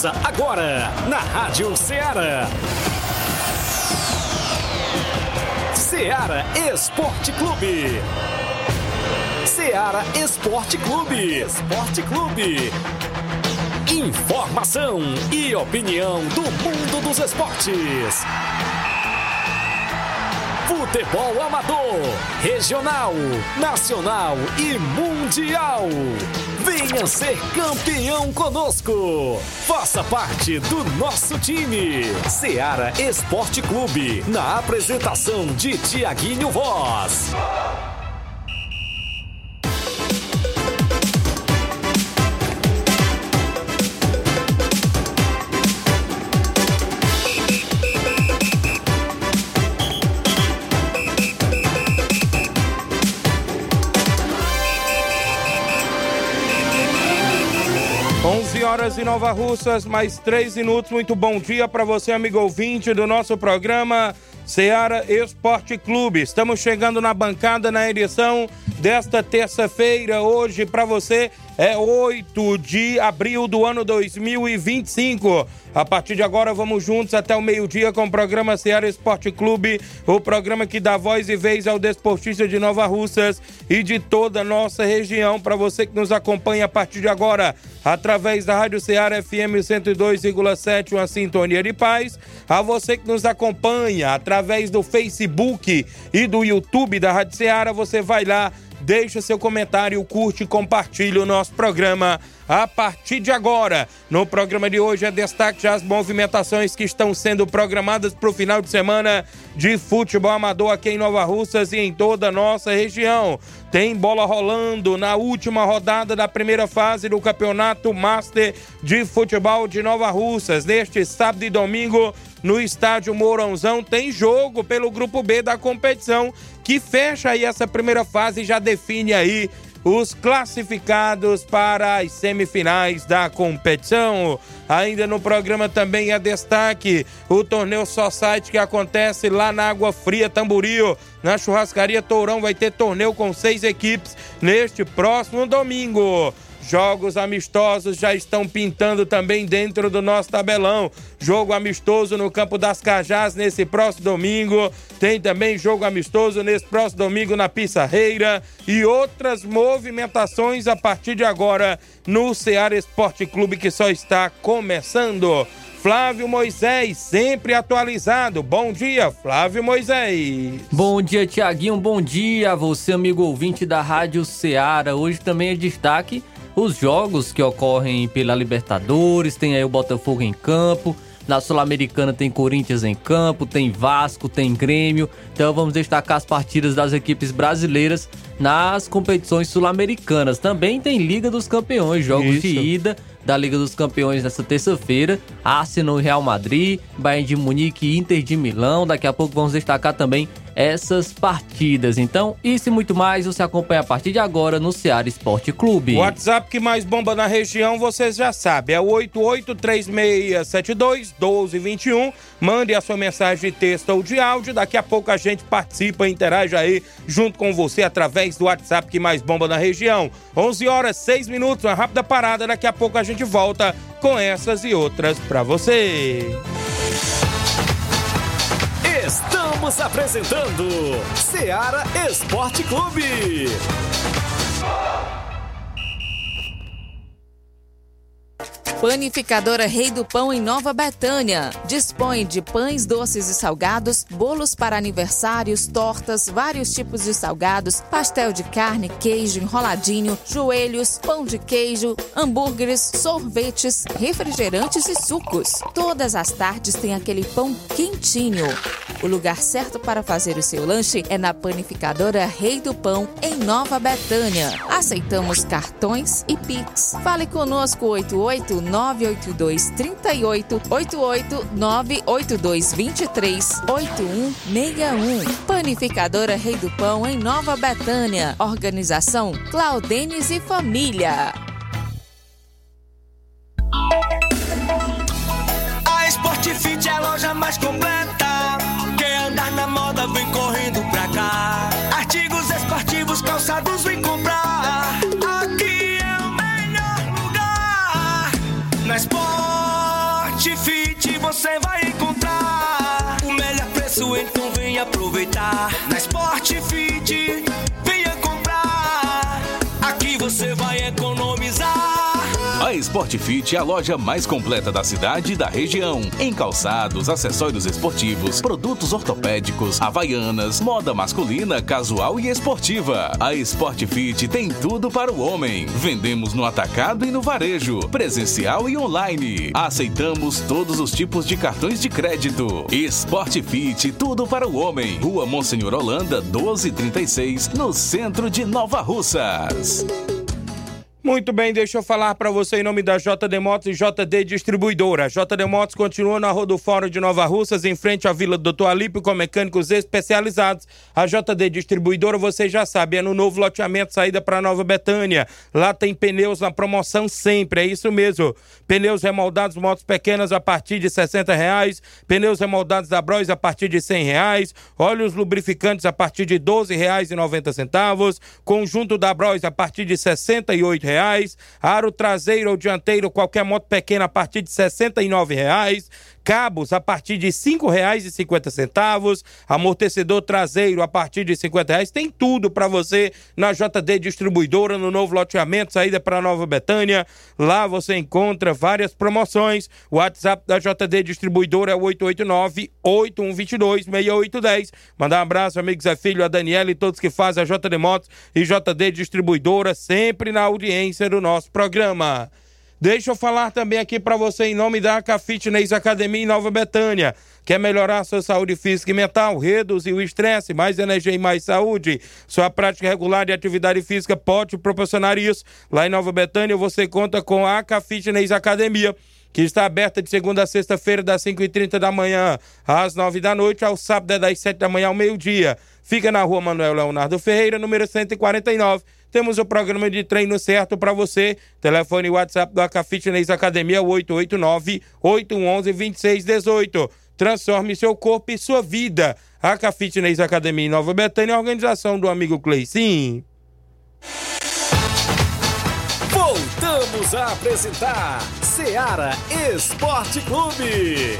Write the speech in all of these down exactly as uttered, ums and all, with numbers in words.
Começa agora na Rádio Ceará. Ceará Esporte Clube. Ceará Esporte Clube. Esporte Clube. Informação e opinião do mundo dos esportes. Futebol amador, regional, nacional e mundial. Venha ser campeão conosco. Faça parte do nosso time. Ceará Esporte Clube, na apresentação de Tiaguinho Voz. onze horas em Nova Russas, mais três minutos. Muito bom dia para você, amigo ouvinte do nosso programa Ceará Esporte Clube. Estamos chegando na bancada na edição desta terça-feira. Hoje, para você, é oito de abril do ano dois mil e vinte e cinco. A partir de agora, vamos juntos até o meio-dia com o programa Ceará Esporte Clube, o programa que dá voz e vez ao desportista de Nova Russas e de toda a nossa região. Para você que nos acompanha a partir de agora, através da Rádio Ceará F M cento e dois vírgula sete, uma sintonia de paz. A você que nos acompanha através do Facebook e do YouTube da Rádio Ceará, você vai lá, deixa seu comentário, curte e compartilha o nosso programa. A partir de agora, no programa de hoje, é destaque já as movimentações que estão sendo programadas para o final de semana de futebol amador aqui em Nova Russas e em toda a nossa região. Tem bola rolando na última rodada da primeira fase do Campeonato Master de Futebol de Nova Russas. Neste sábado e domingo, no estádio Mourãozão, tem jogo pelo Grupo B da competição, que fecha aí essa primeira fase e já define aí os classificados para as semifinais da competição. Ainda no programa também é destaque o torneio Society que acontece lá na Água Fria Tamboril, na churrascaria Tourão. Vai ter torneio com seis equipes neste próximo domingo. Jogos amistosos já estão pintando também dentro do nosso tabelão. Jogo amistoso no Campo das Cajás nesse próximo domingo. Tem também jogo amistoso nesse próximo domingo na Pissarreira. E outras movimentações a partir de agora no Ceará Esporte Clube, que só está começando. Flávio Moisés, sempre atualizado. Bom dia, Flávio Moisés. Bom dia, Tiaguinho. Bom dia a você, amigo ouvinte da Rádio Ceará. Hoje também é destaque os jogos que ocorrem pela Libertadores. Tem aí o Botafogo em campo. Na Sul-Americana tem Corinthians em campo, tem Vasco, tem Grêmio. Então vamos destacar as partidas das equipes brasileiras nas competições sul-americanas. Também tem Liga dos Campeões, jogos Isso. de ida da Liga dos Campeões nesta terça-feira. Arsenal e Real Madrid, Bayern de Munique e Inter de Milão. Daqui a pouco vamos destacar também essas partidas. Então, isso e muito mais você acompanha a partir de agora no Ceará Esporte Clube. O WhatsApp que mais bomba na região, vocês já sabem, é o oito oito três seis sete dois um dois dois um. Mande a sua mensagem de texto ou de áudio. Daqui a pouco a gente participa e interage aí junto com você através do WhatsApp que mais bomba na região. onze horas, seis minutos, uma rápida parada. Daqui a pouco a gente volta com essas e outras pra você. Estamos apresentando Ceará Esporte Clube. Panificadora Rei do Pão em Nova Betânia. Dispõe de pães doces e salgados, bolos para aniversários, tortas, vários tipos de salgados, pastel de carne, queijo, enroladinho, joelhos, pão de queijo, hambúrgueres, sorvetes, refrigerantes e sucos. Todas as tardes tem aquele pão quentinho. O lugar certo para fazer o seu lanche é na Panificadora Rei do Pão, em Nova Betânia. Aceitamos cartões e Pix. Fale conosco oito oito nove oito dois três oito, oito oito nove oito dois dois três, oito um seis um. Panificadora Rei do Pão, em Nova Betânia. Organização Claudenes e Família. A Sportfit é a loja mais completa. Quer andar na moda, vem correndo pra cá. Artigos esportivos, calçados, vem comprar. Aqui é o melhor lugar. Na Sport você vai encontrar o melhor preço, então vem aproveitar. Na Sport Fit, venha comprar. Aqui você vai economizar. A Sport Fit é a loja mais completa da cidade e da região. Em calçados, acessórios esportivos, produtos ortopédicos, havaianas, moda masculina, casual e esportiva. A Sport Fit tem tudo para o homem. Vendemos no atacado e no varejo, presencial e online. Aceitamos todos os tipos de cartões de crédito. Sport Fit, tudo para o homem. Rua Monsenhor Holanda, doze trinta e seis, no centro de Nova Russas. Muito bem, deixa eu falar para você em nome da J D Motos e J D Distribuidora. A J D Motos continua na Rua do Fórum de Nova Russas, em frente à Vila do doutor Alípio, com mecânicos especializados. A J D Distribuidora, você já sabe, é no novo loteamento, saída para Nova Betânia. Lá tem pneus na promoção sempre, é isso mesmo. Pneus remoldados, motos pequenas a partir de sessenta reais. Pneus remoldados da Bros a partir de cem reais. Óleos lubrificantes a partir de doze reais e noventa centavos. Conjunto da Bros a partir de sessenta e oito reais. Reais, aro traseiro ou dianteiro, qualquer moto pequena a partir de sessenta e nove reais, cabos a partir de cinco reais e cinquenta centavos, amortecedor traseiro a partir de cinquenta reais, tem tudo para você na J D Distribuidora, no novo loteamento, saída para Nova Betânia. Lá você encontra várias promoções. O WhatsApp da J D Distribuidora é o oito oito nove, oito um dois dois, seis oito um zero. Mandar um abraço, amigos Zé Filho, a Daniela e todos que fazem a J D Motos e J D Distribuidora, sempre na audiência do nosso programa. Deixa eu falar também aqui para você em nome da A K Fitness Academia em Nova Betânia. Quer melhorar a sua saúde física e mental, reduzir o estresse, mais energia e mais saúde? Sua prática regular de atividade física pode proporcionar isso. Lá em Nova Betânia você conta com a A K Fitness Academia, que está aberta de segunda a sexta-feira, das cinco e trinta da manhã às nove da noite, ao sábado é das sete da manhã ao meio-dia. Fica na rua Manuel Leonardo Ferreira, número cento e quarenta e nove. Temos o programa de treino certo para você. Telefone e WhatsApp do A K Fitness Academia, oito oito nove, oito um um, dois seis um oito. Transforme seu corpo e sua vida. A K Fitness Academia em Nova Betânia, organização do amigo Cleicinho. Voltamos a apresentar Seara Esporte Clube.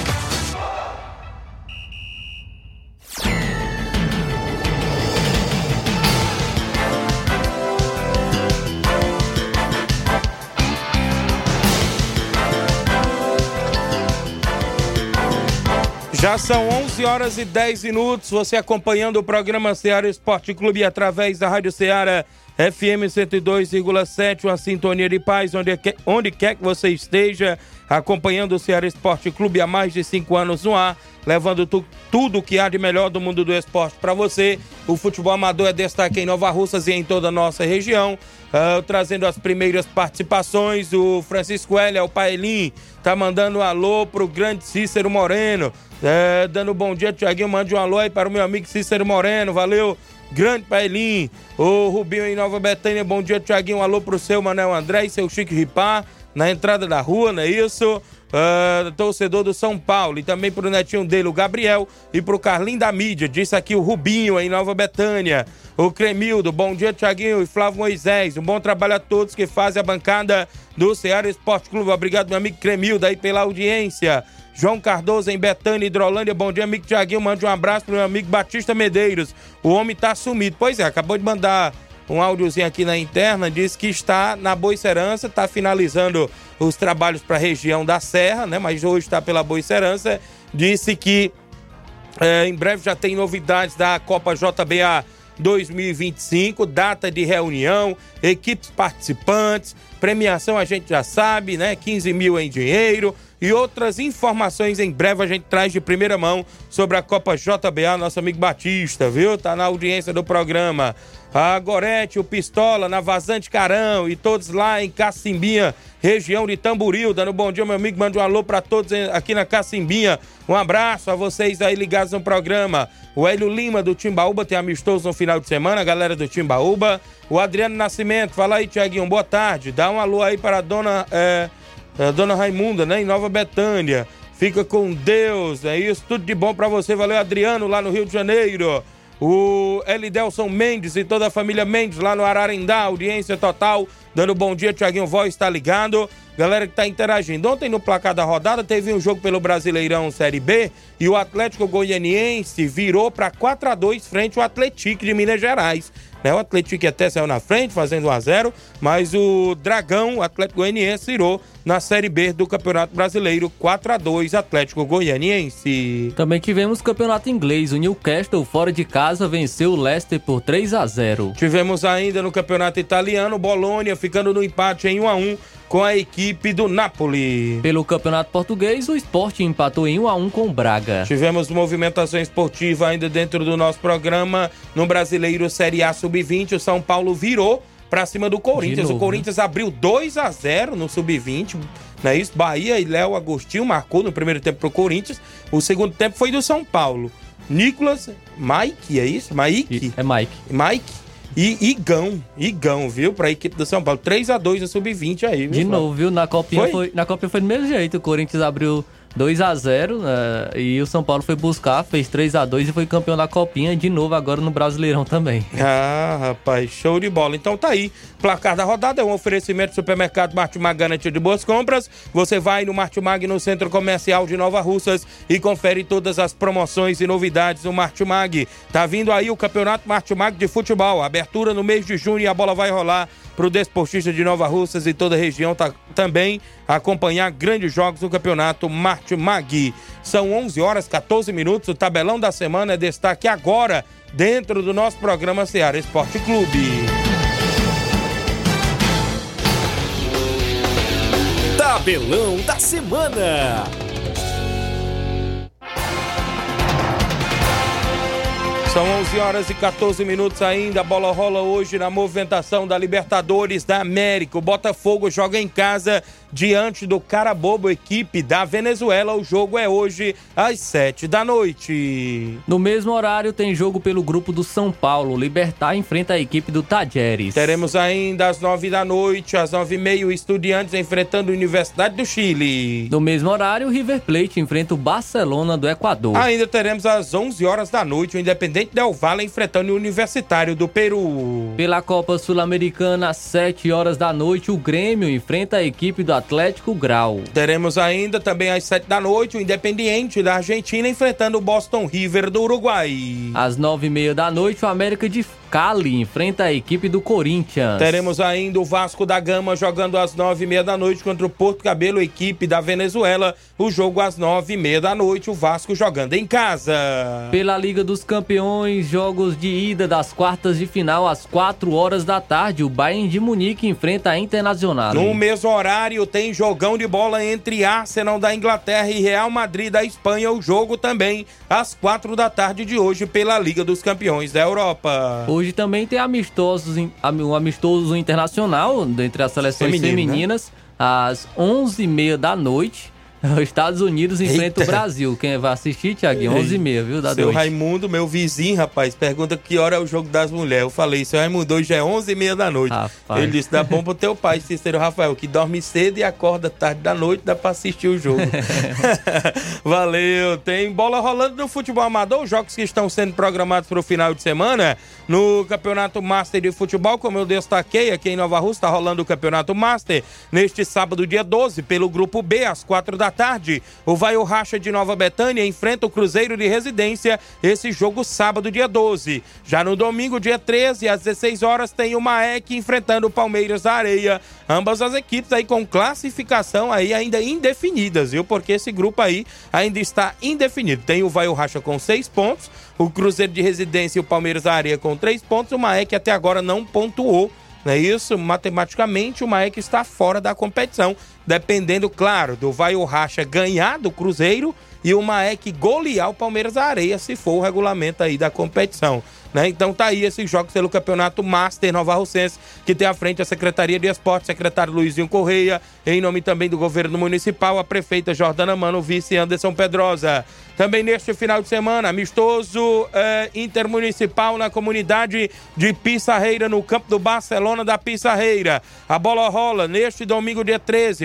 Já são onze horas e dez minutos, você acompanhando o programa Seara Esporte Clube através da Rádio Seara F M cento e dois vírgula sete, uma sintonia de paz, onde, onde quer que você esteja, acompanhando o Seara Esporte Clube há mais de cinco anos no ar, levando tu, tudo o que há de melhor do mundo do esporte para você. O futebol amador é destaque em Nova Russas e em toda a nossa região. Uh, trazendo as primeiras participações, o Francisco Hélio, o Paelim, tá mandando um alô pro grande Cícero Moreno, uh, dando um bom dia, Tiaguinho, mande um alô aí para o meu amigo Cícero Moreno, valeu, grande Paelim. O Rubinho em Nova Betânia, bom dia, Tiaguinho, um alô pro seu Manel André e seu Chico Ripar, na entrada da rua, não é isso? Uh, torcedor do São Paulo, e também pro netinho dele, o Gabriel, e pro Carlinho da Mídia, disse aqui o Rubinho em Nova Betânia. O Cremildo, bom dia, Tiaguinho e Flávio Moisés, um bom trabalho a todos que fazem a bancada do Ceará Esporte Clube. Obrigado, meu amigo Cremildo, aí pela audiência. João Cardoso em Betânia, Hidrolândia, bom dia, amigo Tiaguinho, mande um abraço pro meu amigo Batista Medeiros, o homem tá sumido. Pois é, acabou de mandar um áudiozinho aqui na interna, diz que está na Boicerança, está finalizando os trabalhos para a região da Serra, né? Mas hoje está pela Boicerança. Disse que é, em breve já tem novidades da Copa J B A dois mil e vinte e cinco, data de reunião, equipes participantes, premiação a gente já sabe, né? quinze mil em dinheiro e outras informações em breve a gente traz de primeira mão sobre a Copa J B A, nosso amigo Batista, viu? Tá na audiência do programa. A Gorete, o Pistola, na Vazante Carão e todos lá em Cacimbinha, região de Tamboril, dando bom dia, meu amigo, mande um alô pra todos aqui na Cacimbinha. Um abraço a vocês aí ligados no programa. O Hélio Lima do Timbaúba tem amistoso no final de semana, a galera do Timbaúba. O Adriano Nascimento, fala aí, Tiaguinho, boa tarde. Dá um alô aí para a dona, é, a dona Raimunda, né, em Nova Betânia. Fica com Deus, é isso, tudo de bom pra você. Valeu, Adriano, lá no Rio de Janeiro. O Elidelson Mendes e toda a família Mendes lá no Ararendá, audiência total, dando bom dia, Thiaguinho Voz, tá ligado? Galera que tá interagindo. Ontem no placar da rodada teve um jogo pelo Brasileirão Série B e o Atlético Goianiense virou para quatro a dois frente ao Atlético de Minas Gerais. O Atlético até saiu na frente, fazendo um a zero, mas o Dragão, o Atlético Goianiense, virou na Série B do Campeonato Brasileiro, quatro a dois, Atlético Goianiense. Também tivemos campeonato inglês. O Newcastle, fora de casa, venceu o Leicester por três a zero. Tivemos ainda no Campeonato Italiano, Bolonha ficando no empate em um a um com a equipe do Napoli. Pelo Campeonato Português, o Sport empatou em um a um com o Braga. Tivemos movimentação esportiva ainda dentro do nosso programa no Brasileiro Série A sub vinte. O São Paulo virou pra cima do Corinthians. Novo, o Corinthians, né? Abriu dois a zero no sub vinte, não é isso? Bahia e Léo Agostinho marcou no primeiro tempo pro Corinthians. O segundo tempo foi do São Paulo. Nicolas, Mike, é isso? Mike? É Mike. Mike. E Igão, Igão, viu? Pra equipe do São Paulo. três a dois no sub vinte aí, viu? De novo, viu? Na Copinha foi? foi, na Copinha foi do mesmo jeito. O Corinthians abriu dois a zero, né? E o São Paulo foi buscar, fez três a dois e foi campeão da Copinha de novo agora no Brasileirão também. Ah, rapaz, show de bola. Então tá aí, placar da rodada é um oferecimento do supermercado Martimag, garantia de boas compras. Você vai no Martimag no Centro Comercial de Nova Russas e confere todas as promoções e novidades do Martimag. Tá vindo aí o Campeonato Martimag de Futebol, abertura no mês de junho e a bola vai rolar pro desportista de Nova Russas e toda a região tá, também acompanhar grandes jogos do Campeonato Martimag. São onze horas e catorze minutos, o tabelão da semana é destaque agora dentro do nosso programa Ceará Esporte Clube. Tabelão da semana. São onze horas e catorze minutos ainda, a bola rola hoje na movimentação da Libertadores da América. O Botafogo joga em casa diante do Carabobo, equipe da Venezuela. O jogo é hoje às sete da noite. No mesmo horário tem jogo pelo grupo do São Paulo. Libertad enfrenta a equipe do Tajeres. Teremos ainda às nove da noite, às nove e meia, o Estudiantes enfrentando a Universidade do Chile. No mesmo horário, o River Plate enfrenta o Barcelona do Equador. Ainda teremos às onze horas da noite, o Independente Del Valle enfrentando o Universitário do Peru. Pela Copa Sul-Americana, às sete horas da noite, o Grêmio enfrenta a equipe do Atlético Grau. Teremos ainda também às sete da noite o Independiente da Argentina enfrentando o Boston River do Uruguai. Às nove e meia da noite, o América de Cali enfrenta a equipe do Corinthians. Teremos ainda o Vasco da Gama jogando às nove e meia da noite contra o Porto Cabelo, equipe da Venezuela. O jogo às nove e meia da noite, o Vasco jogando em casa. Pela Liga dos Campeões, jogos de ida das quartas de final às quatro horas da tarde. O Bayern de Munique enfrenta a Internacional. No mesmo horário tem jogão de bola entre Arsenal da Inglaterra e Real Madrid da Espanha. O jogo também às quatro da tarde de hoje pela Liga dos Campeões da Europa. Hoje também tem amistosos, um amistoso internacional entre as seleções Feminino, femininas, né? Às onze e meia da noite. Os Estados Unidos enfrenta o Brasil. Quem vai assistir, Thiaguinho? onze e meia, viu? Da Seu noite. Raimundo, meu vizinho, rapaz, pergunta que hora é o jogo das mulheres. Eu falei, seu Raimundo, hoje é onze e meia da noite. Rapaz. Ele disse, dá bom pro teu pai, Cícero Rafael, que dorme cedo e acorda tarde da noite, dá pra assistir o jogo. Valeu. Tem bola rolando no futebol amador, os jogos que estão sendo programados pro final de semana. No Campeonato Master de Futebol, como eu destaquei, aqui em Nova Rússia, tá rolando o Campeonato Master neste sábado, dia doze, pelo Grupo B, às quatro da tarde. O Vai o Racha de Nova Betânia enfrenta o Cruzeiro de Residência, esse jogo sábado, dia doze. Já no domingo, dia treze, às dezesseis horas, tem o Maek enfrentando o Palmeiras da Areia. Ambas as equipes aí com classificação aí ainda indefinidas, viu? Porque esse grupo aí ainda está indefinido. Tem o Vai o Racha com seis pontos, o Cruzeiro de Residência e o Palmeiras da Areia com três pontos. O Maek até agora não pontuou. Não é isso? Matematicamente, o Maek está fora da competição, dependendo, claro, do Vai o Racha ganhar do Cruzeiro e o Maek golear o Palmeiras da Areia, se for o regulamento aí da competição. Né? Então tá aí esses jogos pelo Campeonato Master Nova Russense, que tem à frente a Secretaria de Esporte, secretário Luizinho Correia, em nome também do governo municipal, a prefeita Jordana Mano, o vice Anderson Pedrosa. Também neste final de semana, amistoso eh, intermunicipal na comunidade de Pissarreira, no campo do Barcelona da Pissarreira. A bola rola neste domingo, dia treze,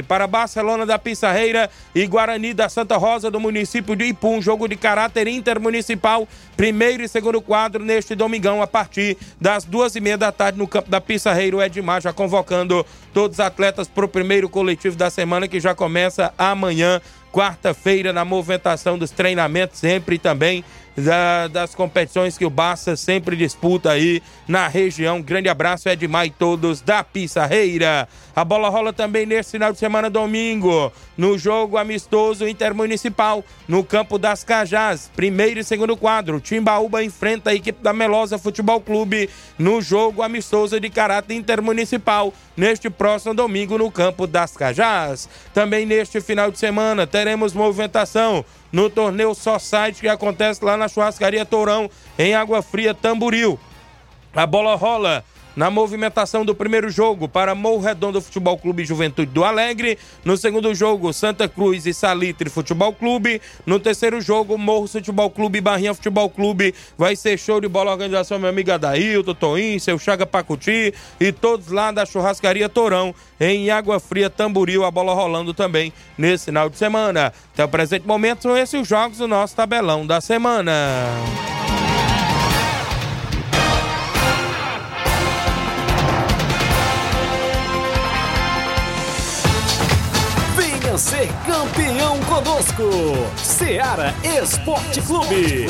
para Barcelona da Pissarreira e Guarani da Santa Rosa do município de Ipu, um jogo de caráter intermunicipal, primeiro e segundo quadro neste domingão a partir das duas e meia da tarde no campo da Pissarreira. O Edmar já convocando todos os atletas para o primeiro coletivo da semana que já começa amanhã, quarta-feira, na movimentação dos treinamentos sempre também Da, das competições que o Barça sempre disputa aí na região. Grande abraço, Edmar e todos da Pissarreira. A bola rola também nesse final de semana, domingo, no jogo amistoso intermunicipal, no campo das Cajás, primeiro e segundo quadro. Timbaúba enfrenta a equipe da Melosa Futebol Clube no jogo amistoso de caráter intermunicipal, neste próximo domingo no campo das Cajás. Também neste final de semana teremos movimentação no torneio Society que acontece lá na Churrascaria Tourão, em Água Fria, Tamboril. A bola rola na movimentação do primeiro jogo para Morro Redondo Futebol Clube e Juventude do Alegre. No segundo jogo, Santa Cruz e Salitre Futebol Clube. No terceiro jogo, Morro Futebol Clube e Barrinha Futebol Clube. Vai ser show de bola, organização meu amigo Adailton, Toim, seu Chaga Pacuti e todos lá da Churrascaria Tourão, em Água Fria, Tamboril. A bola rolando também nesse final de semana. Até o presente momento são esses os jogos do nosso tabelão da semana. Ser campeão conosco, Ceará Esporte Clube.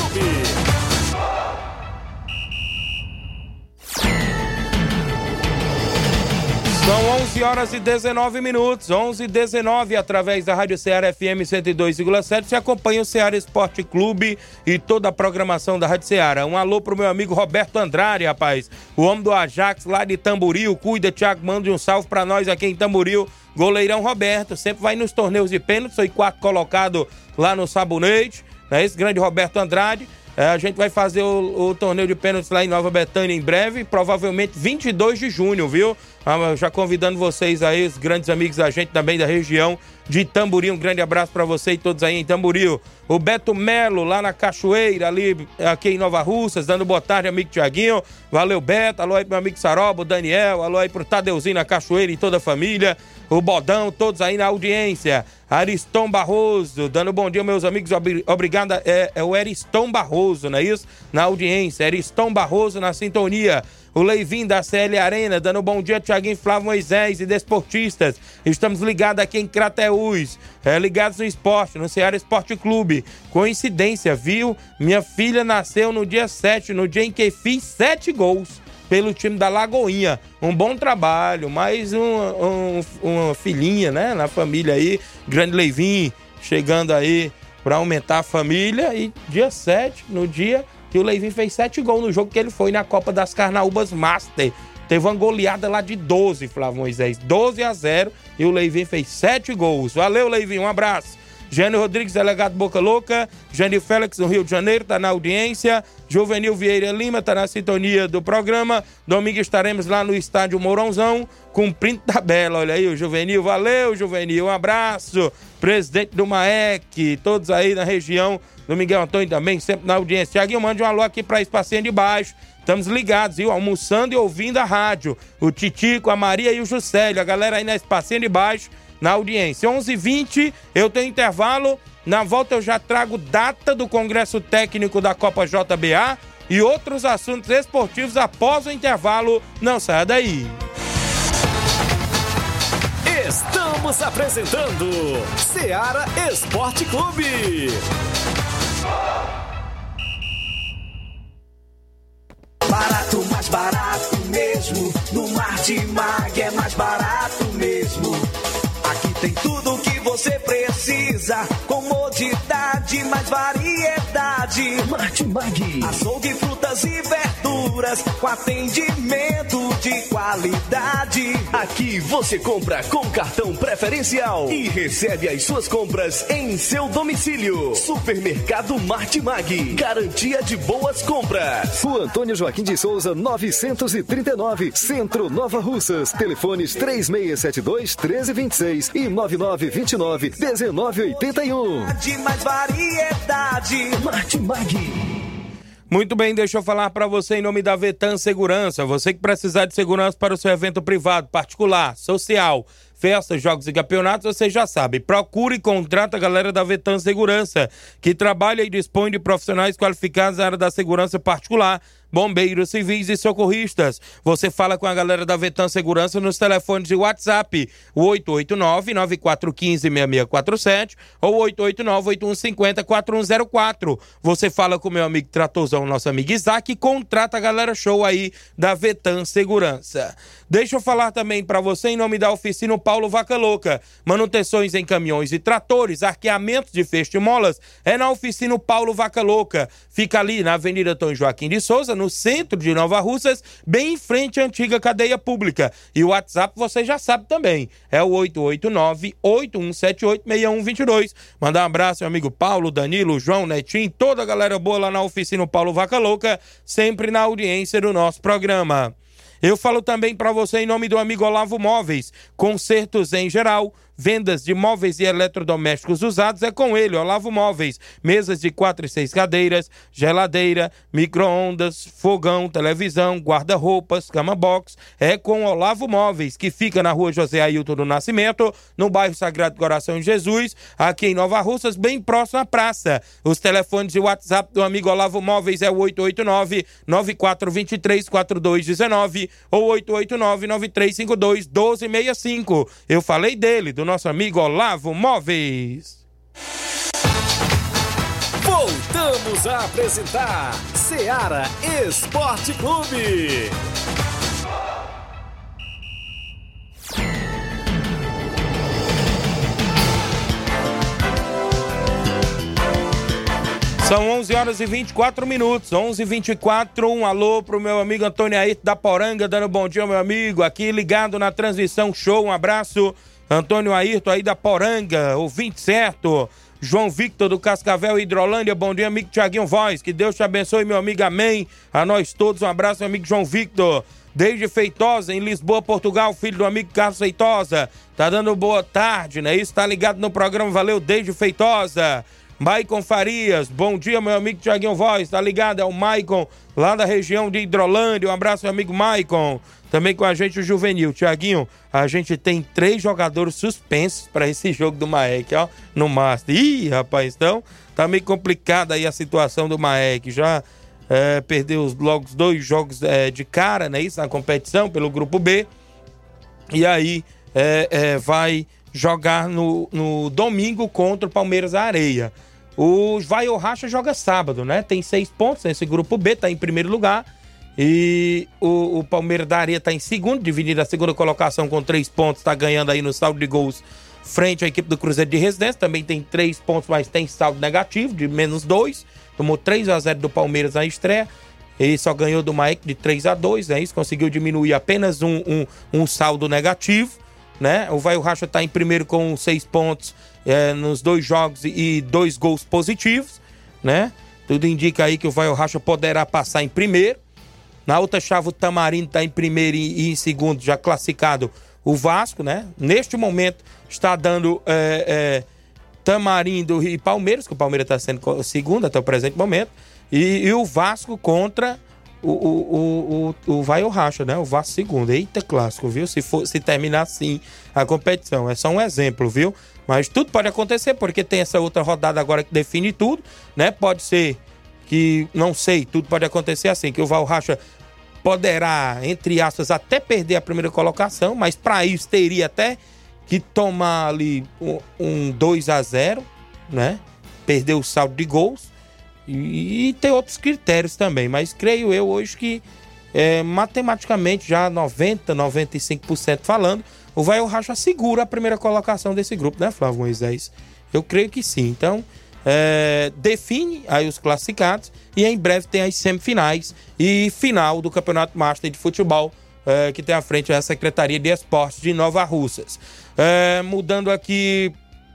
São onze horas e dezenove minutos, onze e dezenove, através da Rádio Ceará F M cento e dois vírgula sete. Você acompanha o Ceará Esporte Clube e toda a programação da Rádio Ceará. Um alô pro meu amigo Roberto Andrade, rapaz, o homem do Ajax lá de Tamboril. Cuida, Thiago, manda um salve pra nós aqui em Tamboril. Goleirão Roberto, sempre vai nos torneios de pênalti, foi quarto colocado lá no Sabonete, né? Esse grande Roberto Andrade. É, a gente vai fazer o, o torneio de pênaltis lá em Nova Betânia em breve, provavelmente vinte e dois de junho, viu? Ah, já convidando vocês aí, os grandes amigos da gente também da região de Tamboril. Um grande abraço para você e todos aí em Tamboril. O Beto Melo, lá na Cachoeira, ali aqui em Nova Russas, dando boa tarde, amigo Tiaguinho. Valeu, Beto. Alô aí pro meu amigo Saroba, o Daniel. Alô aí pro Tadeuzinho na Cachoeira e toda a família. O Bodão, todos aí na audiência. Ariston Barroso, dando bom dia, meus amigos. Obrigado, é, é o Ariston Barroso, não é isso? Na audiência, Ariston Barroso na sintonia. O Leivinho da C L Arena, dando bom dia, Thiaguinho, Flávio Moisés e desportistas. Estamos ligados aqui em Crateús, é, ligados no esporte, no Ceará Esporte Clube. Coincidência, viu? Minha filha nasceu no dia sete, no dia em que fiz sete gols pelo time da Lagoinha. Um bom trabalho, mais um, um, uma filhinha, né, na família aí. Grande Leivinho, chegando aí para aumentar a família. E dia sete, no dia que o Leivinho fez sete gols no jogo que ele foi na Copa das Carnaúbas Master. Teve uma goleada lá de doze, Flávio Moisés, doze a zero, e o Leivinho fez sete gols. Valeu, Leivinho, um abraço. Jânio Rodrigues, delegado Boca Louca. Jânio Félix, no Rio de Janeiro, tá na audiência. Juvenil Vieira Lima tá na sintonia do programa. Domingo estaremos lá no estádio Mourãozão, cumprindo tabela. Olha aí o Juvenil. Valeu, Juvenil. Um abraço. Presidente do M A E C, todos aí na região do Miguel Antônio também, sempre na audiência. Tiaguinho, mande um alô aqui pra Espacinha de Baixo. Estamos ligados, viu? Almoçando e ouvindo a rádio. O Titico, a Maria e o Juscelio. A galera aí na Espacinha de Baixo, na audiência. onze e vinte, eu tenho intervalo. Na volta eu já trago data do Congresso Técnico da Copa J B A e outros assuntos esportivos após o intervalo. Não saia daí. Estamos apresentando Ceará Esporte Clube. Barato, mais barato mesmo. No Martimag é mais barato mesmo. Aqui tem tudo o que você precisa. Comodidade, mais variedade. Martimag. Açougue, frutas e verduras com atendimento de qualidade. Aqui você compra com cartão preferencial e recebe as suas compras em seu domicílio. Supermercado Martimag. Garantia de boas compras. Rua Antônio Joaquim de Souza, novecentos e trinta e nove, Centro, Nova Russas. Telefones três seis sete dois, um três dois seis e nove nove dois nove, um nove oito um. De mais variedade. Martimag. Muito bem, deixa eu falar para você em nome da Vetan Segurança. Você que precisar de segurança para o seu evento privado, particular, social, festas, jogos e campeonatos, você já sabe. Procure e contrata a galera da Vetan Segurança, que trabalha e dispõe de profissionais qualificados na área da segurança particular, bombeiros, civis e socorristas. Você fala com a galera da Vetan Segurança nos telefones de WhatsApp, o oito oito nove, nove quatro um cinco, seis seis quatro sete ou oito oito nove, oito um cinco zero, quatro um zero quatro. Você fala com o meu amigo Tratorzão, nosso amigo Isaac, e contrata a galera show aí da Vetan Segurança. Deixa eu falar também para você em nome da oficina Paulo Vaca Louca. Manutenções em caminhões e tratores, arqueamentos de feixe de molas, é na oficina Paulo Vaca Louca. Fica ali na Avenida Tom Joaquim de Souza, no centro de Nova Russas, bem em frente à antiga cadeia pública. E o WhatsApp você já sabe também, é o oito oito nove, oito um sete oito, seis um dois dois. Mandar um abraço ao amigo Paulo, Danilo, João, Netinho, toda a galera boa lá na oficina Paulo Vaca Louca, sempre na audiência do nosso programa. Eu falo também para você em nome do amigo Olavo Móveis, consertos em geral, vendas de móveis e eletrodomésticos usados, é com ele, Olavo Móveis. Mesas de quatro e seis cadeiras, geladeira, micro-ondas, fogão, televisão, guarda-roupas, cama box, é com Olavo Móveis, que fica na rua José Ailton do Nascimento, no bairro Sagrado Coração de Jesus, aqui em Nova Russas, bem próximo à praça. Os telefones e WhatsApp do amigo Olavo Móveis é o oito oito nove, nove quatro dois três, quatro dois um nove ou oito oito nove, nove três cinco dois, um dois seis cinco. Eu falei dele, do nosso amigo Olavo Móveis. Voltamos a apresentar Seara Esporte Clube. São onze horas e vinte e quatro minutos, onze e vinte e quatro, um alô pro meu amigo Antônio Ayrton da Poranga, dando bom dia ao meu amigo, aqui ligado na transmissão show, um abraço, Antônio Ayrton aí da Poranga, ouvinte certo, João Victor do Cascavel Hidrolândia, bom dia amigo Tiaguinho Voz, que Deus te abençoe meu amigo, amém, a nós todos, um abraço meu amigo João Victor, desde Feitosa, em Lisboa, Portugal, filho do amigo Carlos Feitosa, tá dando boa tarde, né, isso, tá ligado no programa, valeu, desde Feitosa. Maicon Farias, bom dia meu amigo Tiaguinho Voz, tá ligado? É o Maicon lá da região de Hidrolândia, um abraço meu amigo Maicon, também com a gente o Juvenil. Tiaguinho, a gente tem três jogadores suspensos para esse jogo do Maek, ó, no Master. Ih, rapaz, então tá meio complicada aí a situação do Maek, já é, perdeu os, logo os dois jogos é, de cara, né, isso, na competição pelo Grupo B, e aí é, é, vai jogar no, no domingo contra o Palmeiras da Areia. O Vai ou Racha joga sábado, né? Tem seis pontos nesse grupo B, tá em primeiro lugar. E o, o Palmeiras da Areia tá em segundo, dividido a segunda colocação com três pontos, tá ganhando aí no saldo de gols frente à equipe do Cruzeiro de Residência. Também tem três pontos, mas tem saldo negativo, de menos dois. Tomou três a zero do Palmeiras na estreia. Ele só ganhou do Maek de três a dois, né? Isso conseguiu diminuir apenas um, um, um saldo negativo, né? O Vai o Racha tá em primeiro com seis pontos é, nos dois jogos e dois gols positivos, né? Tudo indica aí que o Vai o Racha poderá passar em primeiro. Na outra chave o Tamarindo tá em primeiro e, e em segundo já classificado o Vasco, né? Neste momento está dando é, é, Tamarindo e Palmeiras, que o Palmeiras está sendo segundo até o presente momento, e, e o Vasco contra O, o, o, o, o Vai ou Racha, né? O Vasco segundo. Eita, clássico, viu? Se, for, se terminar assim a competição. É só um exemplo, viu? Mas tudo pode acontecer, porque tem essa outra rodada agora que define tudo, né? Pode ser que, não sei, tudo pode acontecer assim, que o Vai ou Racha poderá, entre aspas, até perder a primeira colocação, mas para isso teria até que tomar ali um, um dois a zero, né? Perder o saldo de gols. E, e tem outros critérios também, mas creio eu hoje que é, matematicamente já noventa, noventa e cinco por cento falando, o Vai ou Racha segura a primeira colocação desse grupo, né, Flávio Moisés? Eu creio que sim. Então, é, define aí os classificados e em breve tem as semifinais e final do Campeonato Master de Futebol é, que tem à frente a Secretaria de Esportes de Nova Russas. É, mudando aqui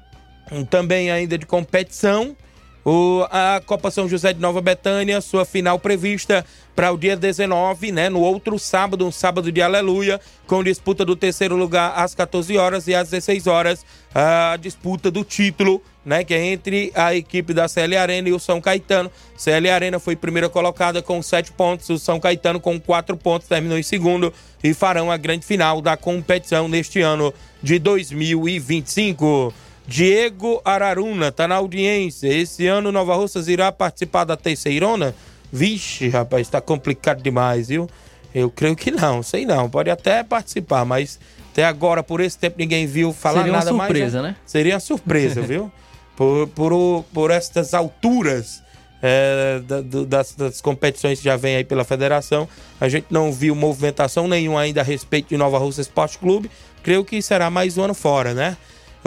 também ainda de competição, O, a Copa São José de Nova Betânia, sua final prevista para o dia dezenove, né? No outro sábado, um sábado de aleluia, com disputa do terceiro lugar às catorze horas e às dezesseis horas, a disputa do título, né? Que é entre a equipe da C L Arena e o São Caetano. C L Arena foi primeira colocada com sete pontos, o São Caetano com quatro pontos, terminou em segundo e farão a grande final da competição neste ano de dois mil e vinte e cinco. Diego Araruna tá na audiência. Esse ano Nova Russas irá participar da terceirona? Vixe, rapaz, tá complicado demais, viu? Eu creio que não, sei não. Pode até participar, mas até agora, por esse tempo, ninguém viu falar Seria nada mais. Seria uma surpresa, mais, né? Seria uma surpresa, viu? Por, por, por estas alturas é, da, do, das, das competições que já vem aí pela federação, a gente não viu movimentação nenhuma ainda a respeito de Nova Russa Esporte Clube. Creio que será mais um ano fora, né?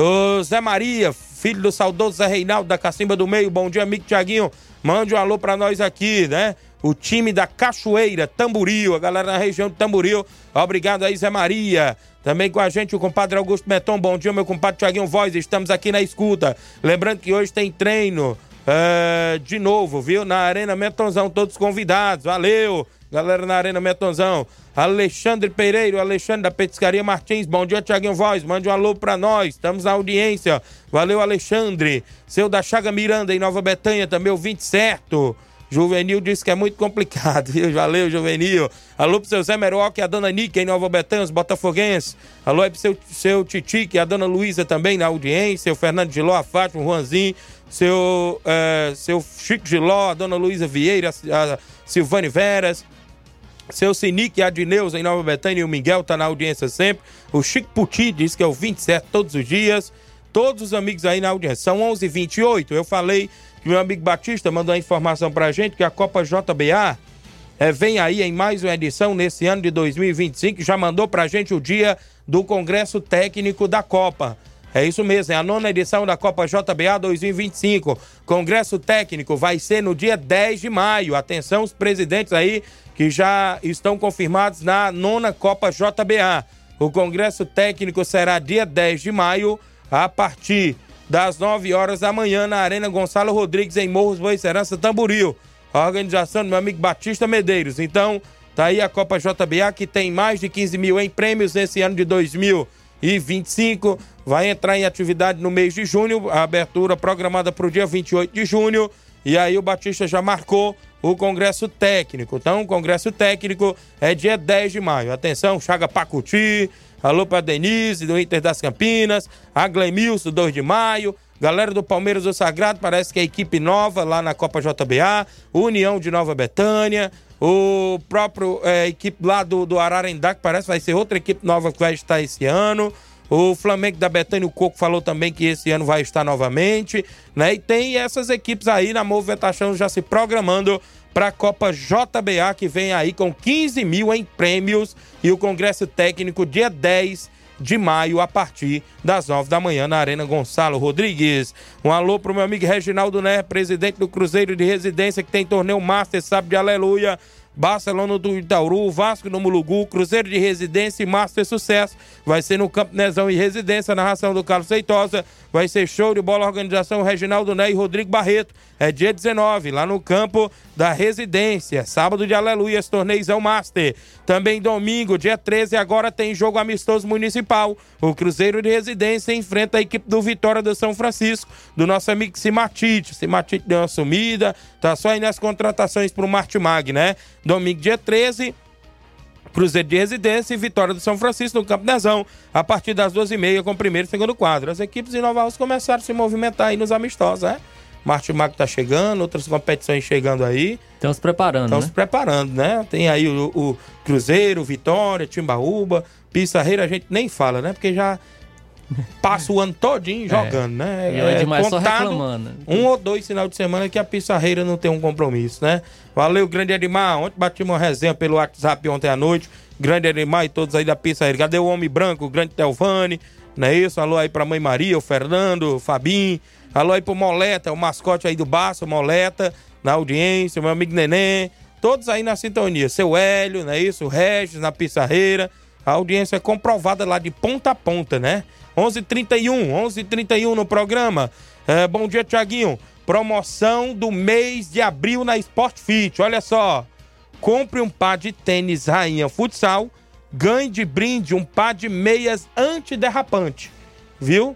O Zé Maria, filho do saudoso Zé Reinaldo da Cacimba do Meio. Bom dia, amigo Tiaguinho. Mande um alô pra nós aqui, né? O time da Cachoeira, Tamboril, a galera na região de Tamboril. Obrigado aí, Zé Maria. Também com a gente o compadre Augusto Meton. Bom dia, meu compadre Tiaguinho Voz. Estamos aqui na escuta. Lembrando que hoje tem treino uh, de novo, viu? Na Arena Metonzão, todos convidados. Valeu, galera na Arena Metonzão. Alexandre Pereira, Alexandre da Petiscaria Martins. Bom dia, Tiaguinho Voz. Mande um alô pra nós. Estamos na audiência. Valeu, Alexandre. Seu da Chaga Miranda, em Nova Betânia, também ouvinte certo. Juvenil disse que é muito complicado, viu? Valeu, Juvenil. Alô pro seu Zé Meroque e a dona Nica, em Nova Betânia, os botafoguenses. Alô aí pro seu, seu Titique e a dona Luísa também na audiência. O Fernando Giló, a Fátima, o Juanzinho. Seu, uh, seu Chico Giló, a dona Luísa Vieira, a, a Silvane Veras. Seu Sinique e a Dineuza em Nova Betânia e o Miguel tá na audiência sempre. O Chico Puti diz que é o vinte e sete todos os dias. Todos os amigos aí na audiência. São onze e vinte e oito. Eu falei que meu amigo Batista mandou a informação pra gente que a Copa J B A é, vem aí em mais uma edição nesse ano de dois mil e vinte e cinco. Já mandou pra gente o dia do Congresso Técnico da Copa. É isso mesmo, é a nona edição da Copa J B A dois mil e vinte e cinco. Congresso Técnico vai ser no dia dez de maio. Atenção, os presidentes aí que já estão confirmados na nona Copa J B A. O Congresso Técnico será dia dez de maio, a partir das nove horas da manhã, na Arena Gonçalo Rodrigues, em Morros Boa Serança, Tamboril. A organização do meu amigo Batista Medeiros. Então, tá aí a Copa J B A, que tem mais de quinze mil em prêmios nesse ano de dois mil e vinte e cinco. Vai entrar em atividade no mês de junho, a abertura programada para o dia vinte e oito de junho. E aí o Batista já marcou o Congresso Técnico. Então, o Congresso Técnico é dia dez de maio. Atenção, Chaga Pacuti, alô pra Denise, do Inter das Campinas, a Glemilson, dois de maio, galera do Palmeiras do Sagrado, parece que é equipe nova lá na Copa J B A, União de Nova Betânia, o próprio é, equipe lá do, do Ararendá, que parece que vai ser outra equipe nova que vai estar esse ano. O Flamengo da Betânia, o Coco falou também que esse ano vai estar novamente, né? E tem essas equipes aí na movimentação já se programando para a Copa J B A, que vem aí com quinze mil em prêmios, e o Congresso Técnico dia dez de maio, a partir das nove da manhã, na Arena Gonçalo Rodrigues. Um alô pro meu amigo Reginaldo Né, presidente do Cruzeiro de Residência, que tem torneio Master, sábado de aleluia. Barcelona do Itaúru, Vasco no Mulugu, Cruzeiro de Residência e Master Sucesso. Vai ser no Campo Nezão e Residência, narração do Carlos Seitosa. Vai ser show de bola, organização Reginaldo Né e Rodrigo Barreto. É dia dezenove, lá no campo da Residência. Sábado de aleluia, esse torneizão Master. Também domingo, dia treze, agora tem jogo amistoso municipal. O Cruzeiro de Residência enfrenta a equipe do Vitória do São Francisco, do nosso amigo Simatite. Simatite deu uma sumida, tá só aí nas contratações pro Martimag, né? Domingo, dia treze, Cruzeiro de Residência e Vitória do São Francisco no Campo Nezão, a partir das duas e meia, com o primeiro e segundo quadro. As equipes de Nova Rússia começaram a se movimentar aí nos amistosos, né? Martimag tá chegando, outras competições chegando aí. Estão se preparando, Estão né? se preparando, né? Tem aí o, o Cruzeiro, Vitória, Timbaúba, Pissarreira, a gente nem fala, né? Porque já passa o ano todinho jogando, é. né? E é demais só reclamando. Um ou dois final de semana que a Pissarreira não tem um compromisso, né? Valeu, grande Edmar. Ontem batimos uma resenha pelo WhatsApp ontem à noite. Grande Edmar e todos aí da Pissarreira. Cadê o Homem Branco, o grande Telvani? Não é isso? Alô aí pra Mãe Maria, o Fernando, o Fabinho. Alô aí pro Moleta, o mascote aí do Baço, Moleta, na audiência, meu amigo Neném. Todos aí na sintonia. Seu Hélio, não é isso? O Regis, na Pissarreira. A audiência é comprovada lá de ponta a ponta, né? onze e trinta e um, onze e trinta e um no programa. É, bom dia, Tiaguinho. Promoção do mês de abril na Sport Fit. Olha só. Compre um par de tênis Rainha Futsal. Ganhe de brinde um par de meias antiderrapante. Viu?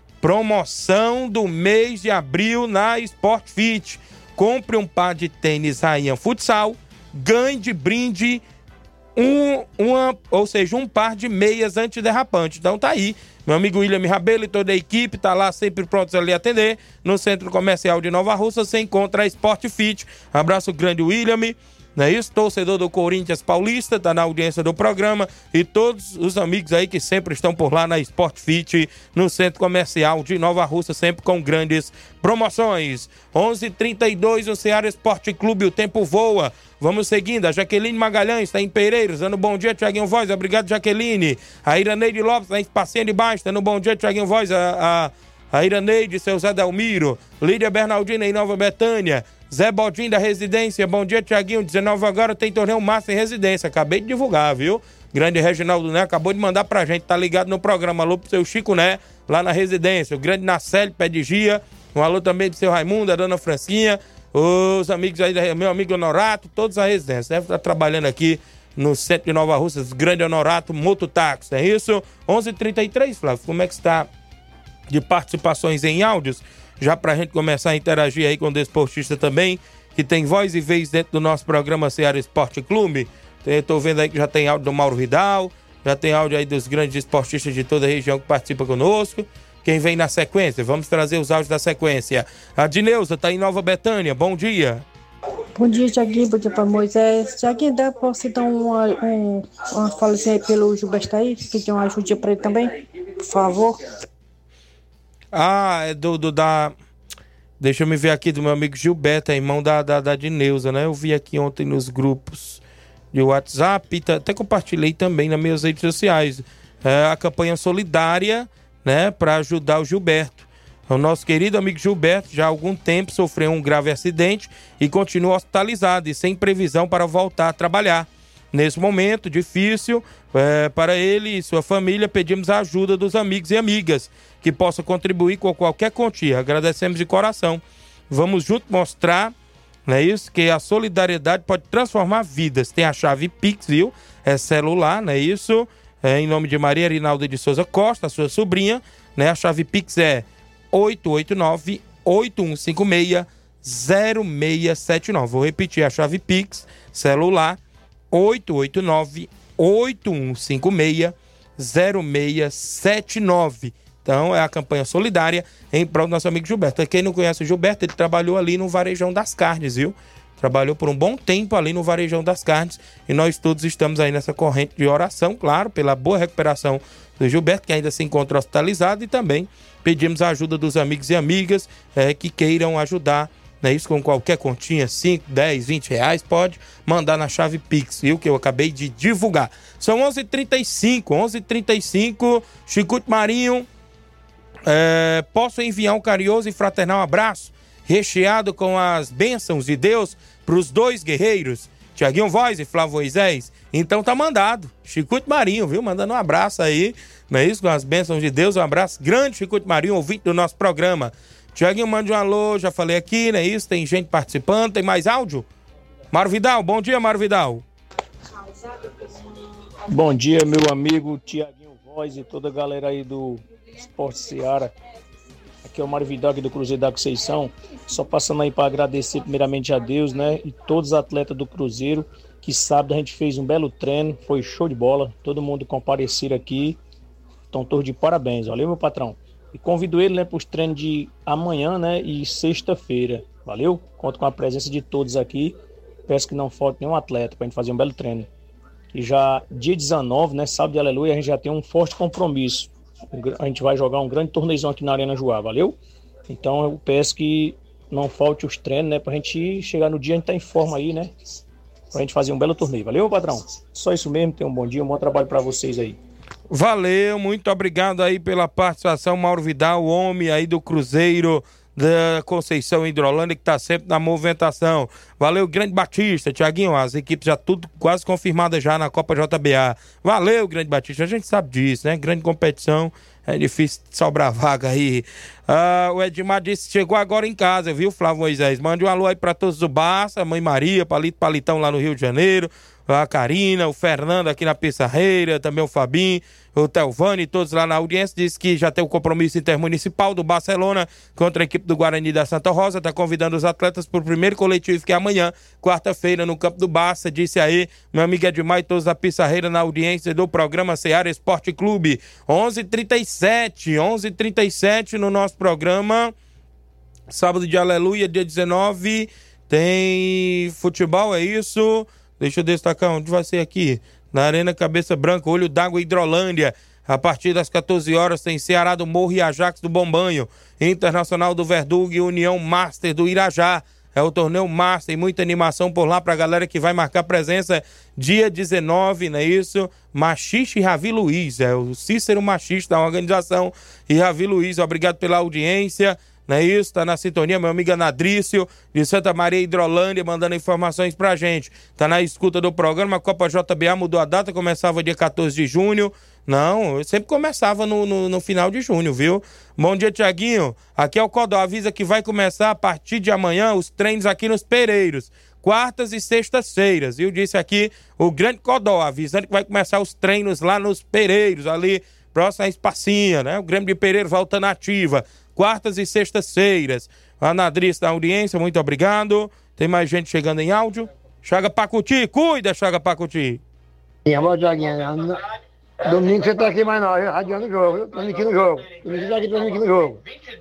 Promoção do mês de abril na Sport Fit. Compre um par de tênis Rainha Futsal. Ganhe de brinde um, uma, ou seja, um par de meias antiderrapantes. Então tá aí, meu amigo William Rabelo e toda a equipe tá lá sempre prontos a lhe atender. No Centro Comercial de Nova Russa você encontra a Sport Fit. Abraço grande, William. Não é isso? Torcedor do Corinthians Paulista, tá na audiência do programa, e todos os amigos aí que sempre estão por lá na Sport Fit, no Centro Comercial de Nova Russa, sempre com grandes promoções. onze e trinta e dois no Ceará Esporte Clube, o tempo voa. Vamos seguindo, a Jaqueline Magalhães está em Pereiros, dando bom dia, Thiaguinho Voz, obrigado, Jaqueline. A Iraneide Lopes está em Passinha de Baixo, dando bom dia, Thiaguinho Voz, a, a, a Iraneide, seu Zé Delmiro, Lídia Bernardina em Nova Betânia, Zé Bodinho da Residência, bom dia, Thiaguinho, dezenove agora tem torneio massa em Residência, acabei de divulgar, viu? Grande Reginaldo Né acabou de mandar pra gente, tá ligado no programa, alô pro seu Chico Né, lá na Residência, o grande Nacelle Pé de Gia, um alô também pro seu Raimundo, a dona Francinha, os amigos aí, meu amigo Honorato, todos a Residência, deve estar trabalhando aqui no centro de Nova Russas, grande Honorato, Mototáxi, é isso? onze e trinta e três, Flávio, como é que está de participações em áudios? Já pra gente começar a interagir aí com o desportista também, que tem voz e vez dentro do nosso programa Ceará Esporte Clube. Estou vendo aí que já tem áudio do Mauro Vidal, já tem áudio aí dos grandes esportistas de toda a região que participam conosco. Quem vem na sequência? Vamos trazer os áudios da sequência. A Dineuza está em Nova Betânia, bom dia. Bom dia, Thiaguinho, bom dia para Moisés. Thiaguinho, dá para você dar uma, um, uma falazinha aí pelo Gilberto aí? Pedir uma ajudinha para ele também, por favor. Ah, é do, do da... Deixa eu me ver aqui, do meu amigo Gilberto, é irmão da, da, da Dineuza, né? Eu vi aqui ontem nos grupos de WhatsApp, tá, até compartilhei também nas minhas redes sociais, é, a campanha solidária, né, para ajudar o Gilberto. O nosso querido amigo Gilberto, já há algum tempo, sofreu um grave acidente e continua hospitalizado e sem previsão para voltar a trabalhar. Nesse momento difícil é, para ele e sua família, pedimos a ajuda dos amigos e amigas que possam contribuir com qualquer quantia. Agradecemos de coração. Vamos juntos mostrar, não é isso, que a solidariedade pode transformar vidas. Tem a chave Pix, viu? É celular, não é isso? É, em nome de Maria Arinalda de Souza Costa, a sua sobrinha, né? A chave Pix é oito oito nove, oito um cinco seis, zero seis sete nove. Vou repetir, a chave Pix, celular, oito oito nove, oito um cinco seis, zero seis sete nove. Então, é a campanha solidária em prol do nosso amigo Gilberto. Quem não conhece o Gilberto, ele trabalhou ali no Varejão das Carnes, viu? Trabalhou por um bom tempo ali no Varejão das Carnes. E nós todos estamos aí nessa corrente de oração, claro, pela boa recuperação do Gilberto, que ainda se encontra hospitalizado. E também pedimos a ajuda dos amigos e amigas é, que queiram ajudar, né, isso com qualquer continha, cinco, dez, vinte reais, pode mandar na chave Pix, viu, que eu acabei de divulgar. São onze e trinta e cinco, onze e trinta e cinco, Chicute Marinho, é, posso enviar um carinhoso e fraternal abraço, recheado com as bênçãos de Deus para os dois guerreiros, Thiaguinho Voz e Flávio Moisés? Então tá mandado, Chicute Marinho, viu, mandando um abraço aí, não é isso, com as bênçãos de Deus, um abraço grande, Chicute Marinho, ouvinte do nosso programa. Thiaguinho, mande um alô, já falei aqui, não é isso? Tem gente participando, tem mais áudio? Mário Vidal, bom dia, Mário Vidal. Bom dia, meu amigo Thiaguinho Voz e toda a galera aí do Esporte Ceará. Aqui é o Mário Vidal aqui do Cruzeiro da Conceição. Só passando aí para agradecer primeiramente a Deus, né? E todos os atletas do Cruzeiro, que sábado a gente fez um belo treino, foi show de bola. Todo mundo compareceram aqui. Estão todos de parabéns, valeu, meu patrão. E convido ele, né, para os treinos de amanhã, né, e sexta-feira. Valeu? Conto com a presença de todos aqui. Peço que não falte nenhum atleta para a gente fazer um belo treino. E já dia dezenove, né, sábado de aleluia, a gente já tem um forte compromisso. A gente vai jogar um grande torneizão aqui na Arena Joá, valeu? Então eu peço que não falte os treinos, né, para a gente chegar no dia a gente tá em forma aí, né, para a gente fazer um belo torneio. Valeu, patrão? Só isso mesmo, tenham um bom dia, um bom trabalho para vocês aí. Valeu, muito obrigado aí pela participação, Mauro Vidal, o homem aí do Cruzeiro da Conceição Hidrolândia, que tá sempre na movimentação. Valeu, Grande Batista, Thiaguinho, as equipes já tudo quase confirmadas já na Copa J B A. Valeu, Grande Batista, a gente sabe disso, né? Grande competição, é difícil sobrar vaga aí. Ah, o Edmar disse que chegou agora em casa, viu, Flávio Moisés? Mande um alô aí pra todos do Barça, Mãe Maria, Palito Palitão lá no Rio de Janeiro. a Karina, o Fernando aqui na Pissarreira, também o Fabinho, o Telvani, todos lá na audiência. Diz que já tem o compromisso intermunicipal do Barcelona contra a equipe do Guarani da Santa Rosa. Está convidando os atletas para o primeiro coletivo, que é amanhã, quarta-feira, no campo do Barça. Disse aí, meu amigo Edmar e todos da Pissarreira na audiência do programa Ceará Esporte Clube. onze e trinta e sete, onze e trinta e sete no nosso programa. Sábado de Aleluia, dia dezenove, tem futebol, é isso? Deixa eu destacar onde vai ser aqui. Na Arena Cabeça Branca, Olho d'Água, Hidrolândia. A partir das catorze horas tem Ceará do Morro e Ajax do Bombanho. Internacional do Verdugo e União Master do Irajá. É o torneio Master e muita animação por lá pra galera que vai marcar presença dia dezenove, não é isso? Machixe e Ravi Luiz, é o Cícero Machixe da organização e Ravi Luiz, obrigado pela audiência. Não é isso? Tá na sintonia, meu amigo Anadrício, de Santa Maria Hidrolândia, mandando informações pra gente. Tá na escuta do programa, a Copa J B A mudou a data, começava dia quatorze de junho. Não, eu sempre começava no, no, no final de junho, viu? Bom dia, Tiaguinho. Aqui é o Codó, avisa que vai começar a partir de amanhã os treinos aqui nos Pereiros. Quartas e sextas-feiras, viu? Disse aqui o grande Codó, avisando que vai começar os treinos lá nos Pereiros, ali próximo à Espacinha, né? O Grêmio de Pereiro voltando ativa. Quartas e sextas-feiras. A Nadris da audiência, muito obrigado. Tem mais gente chegando em áudio. Chaga Pacuti, cuida, Chaga Pacuti. E a boa, Tiaguinho. Domingo você tá aqui mais não, radiando o jogo, viu? Domingo aqui no jogo. Domingo tá aqui, domingo aqui no jogo.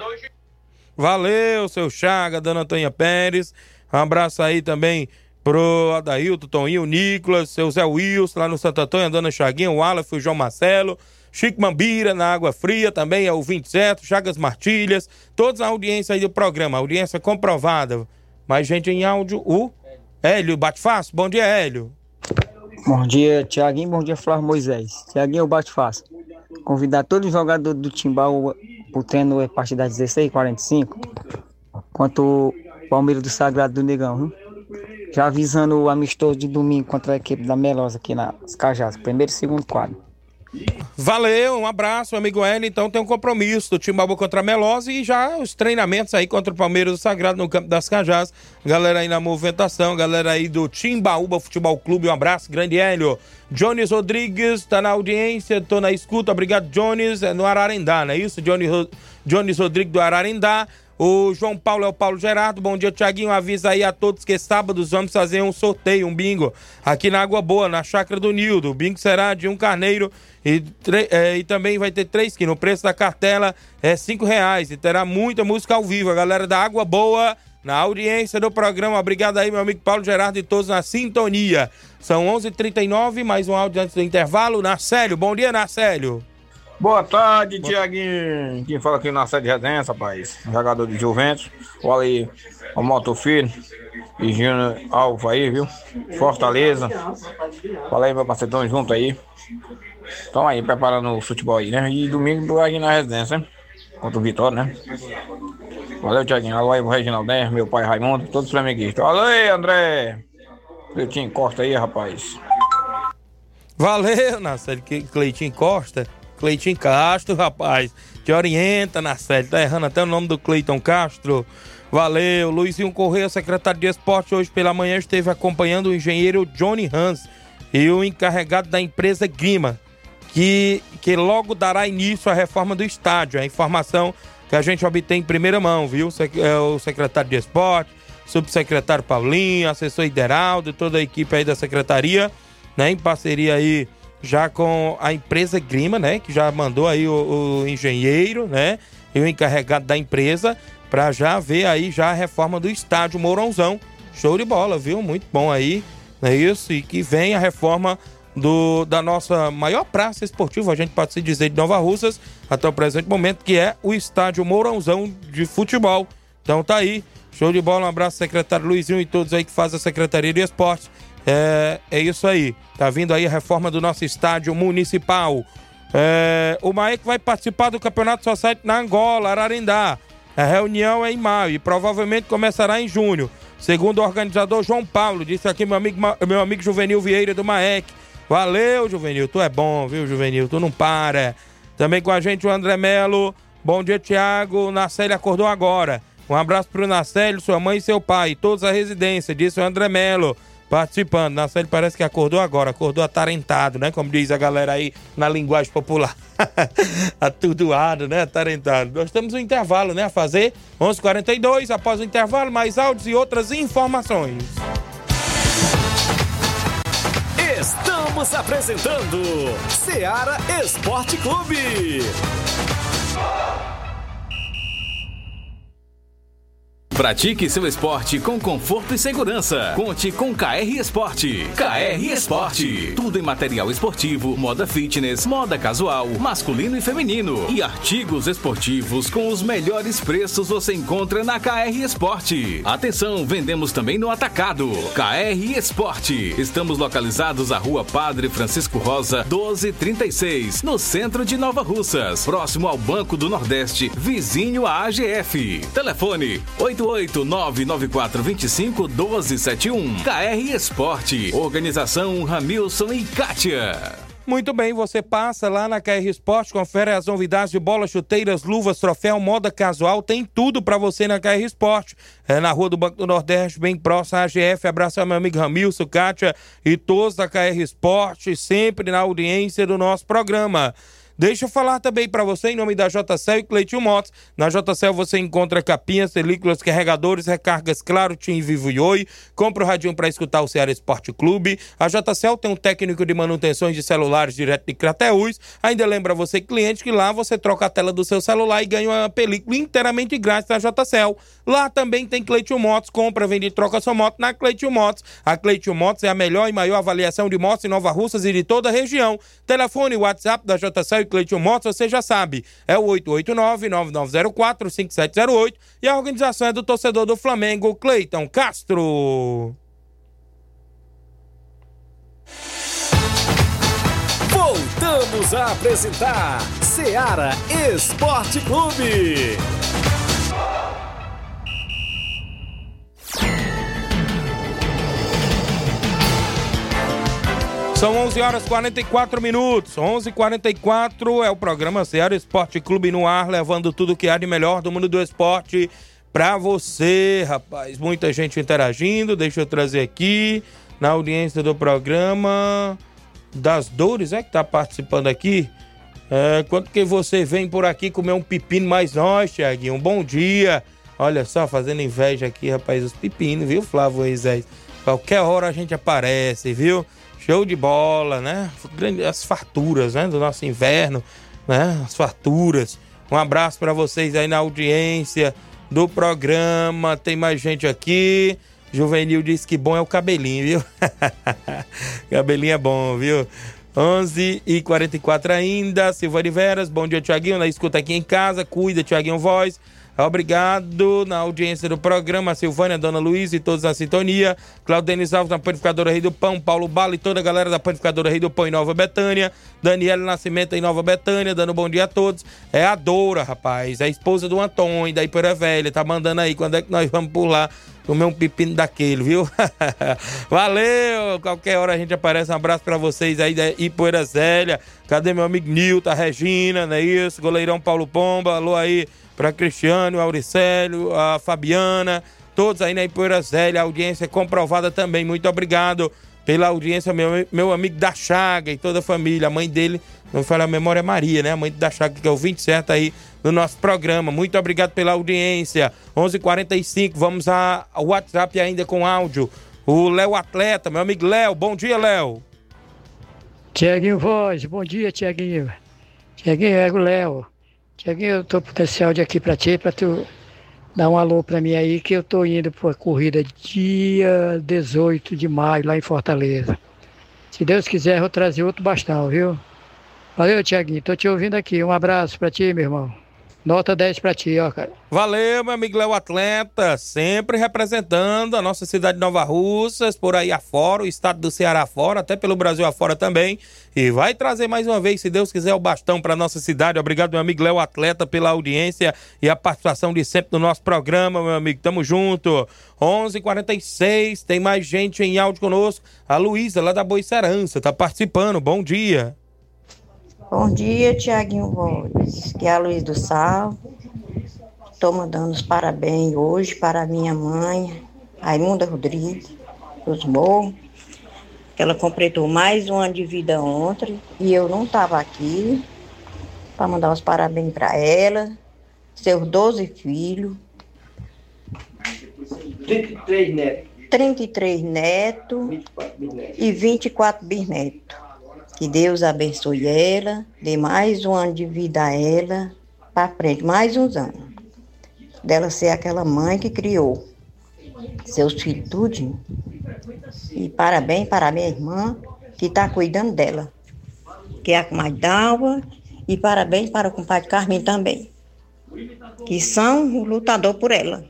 Valeu, seu Chaga, Dona Antônia Pérez. Um abraço aí também pro Adailton, Toninho, Nicolas, seu Zé Wilson, lá no Santo Antônio, a Dona Chaguinha, o Aleph, o João Marcelo. Chico Mambira, na Água Fria, também é o vinte e sete, Chagas Martilhas, todos a audiência aí do programa, audiência comprovada. Mais gente em áudio, o Hélio Bate-Fácil. Bom dia, Hélio. Bom dia, Tiaguinho, bom dia, Flávio Moisés. Tiaguinho, Bate-Fácil. Convidar todos os jogadores do Timbal pro treino a partir das dezesseis e quarenta e cinco, quanto o Palmeiras do Sagrado do Negão, viu? Já avisando o amistoso de domingo contra a equipe da Melosa aqui nas Cajás, primeiro e segundo quadro. Valeu, um abraço, amigo Hélio. Então tem um compromisso do Timbaúba contra a Melosa e já os treinamentos aí contra o Palmeiras do Sagrado no campo das Cajás. Galera aí na movimentação, galera aí do Timbaúba Futebol Clube, um abraço, grande Hélio. Jones Rodrigues tá na audiência, tô na escuta, obrigado Jones, é no Ararendá, não é isso? Jones, Jones Rodrigues do Ararendá. O João Paulo é o Paulo Gerardo. Bom dia, Tiaguinho. Avisa aí a todos que sábados vamos fazer um sorteio, um bingo, aqui na Água Boa, na Chácara do Nildo. O bingo será de um carneiro e, tre- é, e também vai ter três quilos. O preço da cartela é cinco reais e terá muita música ao vivo. A galera da Água Boa na audiência do programa. Obrigado aí, meu amigo Paulo Gerardo e todos na sintonia. São onze e trinta e nove, mais um áudio antes do intervalo. Narcélio, bom dia, Narcélio. Boa tarde, Tiaguinho. Quem fala aqui na sede de resenha, rapaz. Jogador de Juventus. Olha aí, o Moto Filho. E Júnior Alvo aí, viu? Fortaleza. Fala aí, meu parceiro, tamo junto aí. Tamo aí, preparando o futebol aí, né? E domingo aqui na residência, né? Contra o Vitória, né? Valeu, Tiaguinho. Alô aí, o Reginaldo, né? Meu pai Raimundo, todos os flamenguistas. Alô aí, André. Cleitinho Costa aí, rapaz. Valeu, Narcélio. Cleitinho Costa. Cleitinho Castro, rapaz, te orienta, Narcélio, tá errando até o nome do Cleiton Castro. Valeu. Luizinho Correia, secretário de esporte, hoje pela manhã esteve acompanhando o engenheiro Johnny Hans e o encarregado da empresa Grima, que, que logo dará início à reforma do estádio. A informação que a gente obtém em primeira mão, viu? O secretário de esporte, subsecretário Paulinho, assessor Ideraldo, toda a equipe aí da secretaria, né, em parceria aí já com a empresa Grima, né, que já mandou aí o, o engenheiro, né, e o encarregado da empresa para já ver aí já a reforma do estádio Mourãozão. Show de bola, viu? Muito bom aí, não é isso? E que vem a reforma do, da nossa maior praça esportiva, a gente pode se dizer, de Nova Russas, até o presente momento, que é o estádio Mourãozão de futebol. Então tá aí, show de bola, um abraço secretário Luizinho e todos aí que fazem a Secretaria de Esportes. É, é isso aí, tá vindo aí a reforma do nosso estádio municipal. É, o Maek vai participar do Campeonato Society na Angola, Ararendá. A reunião é em maio e provavelmente começará em junho, segundo o organizador João Paulo, disse aqui meu amigo, meu amigo Juvenil Vieira do Maek. Valeu, Juvenil, tu é bom, viu, Juvenil, tu não para. Também com a gente o André Melo. Bom dia, Tiago, o Narcélio acordou agora. Um abraço pro Narcélio, sua mãe e seu pai, todos a residência, disse o André Melo. participando. Nacelle parece que acordou agora, acordou atarentado, né? Como diz a galera aí na linguagem popular. Atudoado, né? Atarentado. Nós temos um intervalo, né? A fazer. onze e quarenta e dois, após o intervalo, mais áudios e outras informações. Estamos apresentando Seara Esporte Clube. Pratique seu esporte com conforto e segurança. Conte com K R Esporte. K R Esporte. Tudo em material esportivo, moda fitness, moda casual, masculino e feminino. E artigos esportivos com os melhores preços você encontra na K R Esporte. Atenção, vendemos também no atacado. K R Esporte. Estamos localizados à Rua Padre Francisco Rosa, doze trinta e seis, no centro de Nova Russas, próximo ao Banco do Nordeste, vizinho à A G F. Telefone oito oito nove nove quatro dois cinco um dois sete um. K R Esporte. Organização Ramilson e Kátia. Muito bem, você passa lá na K R Esporte, confere as novidades de bolas, chuteiras, luvas, troféu, moda casual, tem tudo pra você na K R Esporte. É na Rua do Banco do Nordeste, bem próximo à A G F. Abraço ao meu amigo Ramilson, Kátia e todos da K R Esporte, sempre na audiência do nosso programa. Deixa eu falar também para você em nome da J C L e Cleiton Motos. Na J C L você encontra capinhas, películas, carregadores, recargas, claro, Tim, Vivo e Oi. Compra o radinho para escutar o Ceará Esporte Clube. A J C L tem um técnico de manutenções de celulares direto de Crateús. Ainda lembra você, cliente, que lá você troca a tela do seu celular e ganha uma película inteiramente grátis na J C L. Lá também tem Cleiton Motos. Compra, vende e troca sua moto na Cleiton Motos. A Cleiton Motos é a melhor e maior avaliação de motos em Nova Russas e de toda a região. Telefone e WhatsApp da J C L e Cleiton Motos, você já sabe, é o oito oito nove, nove nove zero quatro, cinco sete zero oito e a organização é do torcedor do Flamengo, Cleiton Castro. Voltamos a apresentar Seara Esporte Clube. São onze horas e quarenta e quatro minutos, onze e quarenta e quatro é o programa Ceará Esporte Clube no ar, levando tudo que há de melhor do mundo do esporte pra você, rapaz. Muita gente interagindo, deixa eu trazer aqui, na audiência do programa, das Dores, é que tá participando aqui. É, quanto que você vem por aqui comer um pepino mais nós, Thiaguinho? Um bom dia. Olha só, fazendo inveja aqui, rapaz, os pepinos, viu, Flávio Moisés? Qualquer hora a gente aparece, viu? Show de bola, né? As farturas, né? Do nosso inverno, né? As farturas. Um abraço para vocês aí na audiência do programa. Tem mais gente aqui. Juvenil disse que bom é o cabelinho, viu? Cabelinho é bom, viu? onze e quarenta e quatro ainda. Silvane Veras, bom dia, Thiaguinho. Na escuta aqui em casa. Cuida, Thiaguinho Voz. Obrigado na audiência do programa, Silvânia, Dona Luiz e todos na sintonia. Claudenis Alves na Panificadora Rei do Pão, Paulo Bala e toda a galera da Panificadora Rei do Pão em Nova Betânia. Daniela Nascimento em Nova Betânia, dando bom dia a todos. É a Dora, rapaz, é a esposa do Antônio, da Ipoeira Velha, tá mandando aí quando é que nós vamos por lá comer um pepino daquele, viu? Valeu! Qualquer hora a gente aparece. Um abraço pra vocês aí da Ipoeira Velha. Cadê meu amigo Nilton, a Regina, não é isso? Goleirão Paulo Pomba, alô aí para Cristiano, Auricélio, a Fabiana, todos aí na Ipoeira Zélia, a audiência comprovada também. Muito obrigado pela audiência, meu, meu amigo da Chaga e toda a família. A mãe dele, não fala a memória, é Maria, né? A mãe da Chaga, que é o vinte certo aí no nosso programa. Muito obrigado pela audiência. onze e quarenta e cinco, vamos ao WhatsApp ainda com áudio. O Léo Atleta, meu amigo Léo, bom dia, Léo. Tiaguinho Voz, bom dia, Tiaguinho. Tiaguinho, é o Léo. Tiaguinho, eu tô por esse áudio aqui pra ti, pra tu dar um alô pra mim aí, que eu tô indo pra corrida dia dezoito de maio, lá em Fortaleza. Se Deus quiser, eu vou trazer outro bastão, viu? Valeu, Tiaguinho, tô te ouvindo aqui. Um abraço pra ti, meu irmão. Nota dez pra ti, ó, cara. Valeu, meu amigo Léo Atleta, sempre representando a nossa cidade de Nova Russas, por aí afora, o estado do Ceará afora, até pelo Brasil afora também. E vai trazer mais uma vez, se Deus quiser, o bastão para nossa cidade. Obrigado, meu amigo Léo Atleta, pela audiência e a participação de sempre no nosso programa, meu amigo. Tamo junto. onze e quarenta e seis, tem mais gente em áudio conosco. A Luísa, lá da Boicerança, tá participando. Bom dia. Bom dia, Tiaguinho Voz, que é a Luiz do Sal. Estou mandando os parabéns hoje para a minha mãe, Raimunda Rodrigues, dos Morros, que ela completou mais um ano de vida ontem e eu não estava aqui para mandar os parabéns para ela, seus doze filhos, trinta e três netos, trinta e três netos e vinte e quatro bisnetos. Que Deus abençoe ela, dê mais um ano de vida a ela, para frente, mais uns anos. Dela ser aquela mãe que criou seus filhos tudinho. E parabéns para a minha irmã, que está cuidando dela, que é a comadre Dalva, e parabéns para o compadre Carminho também, que são lutadores por ela.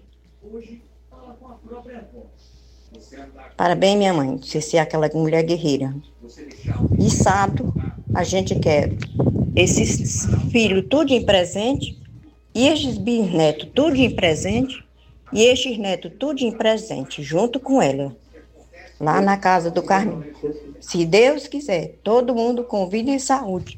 Parabéns, minha mãe, você ser aquela mulher guerreira. E sábado, a gente quer esses filhos tudo em presente, e esses bisnetos tudo em presente, e esses netos tudo em presente, junto com ela, lá na casa do Carminho. Se Deus quiser, todo mundo com vida e saúde.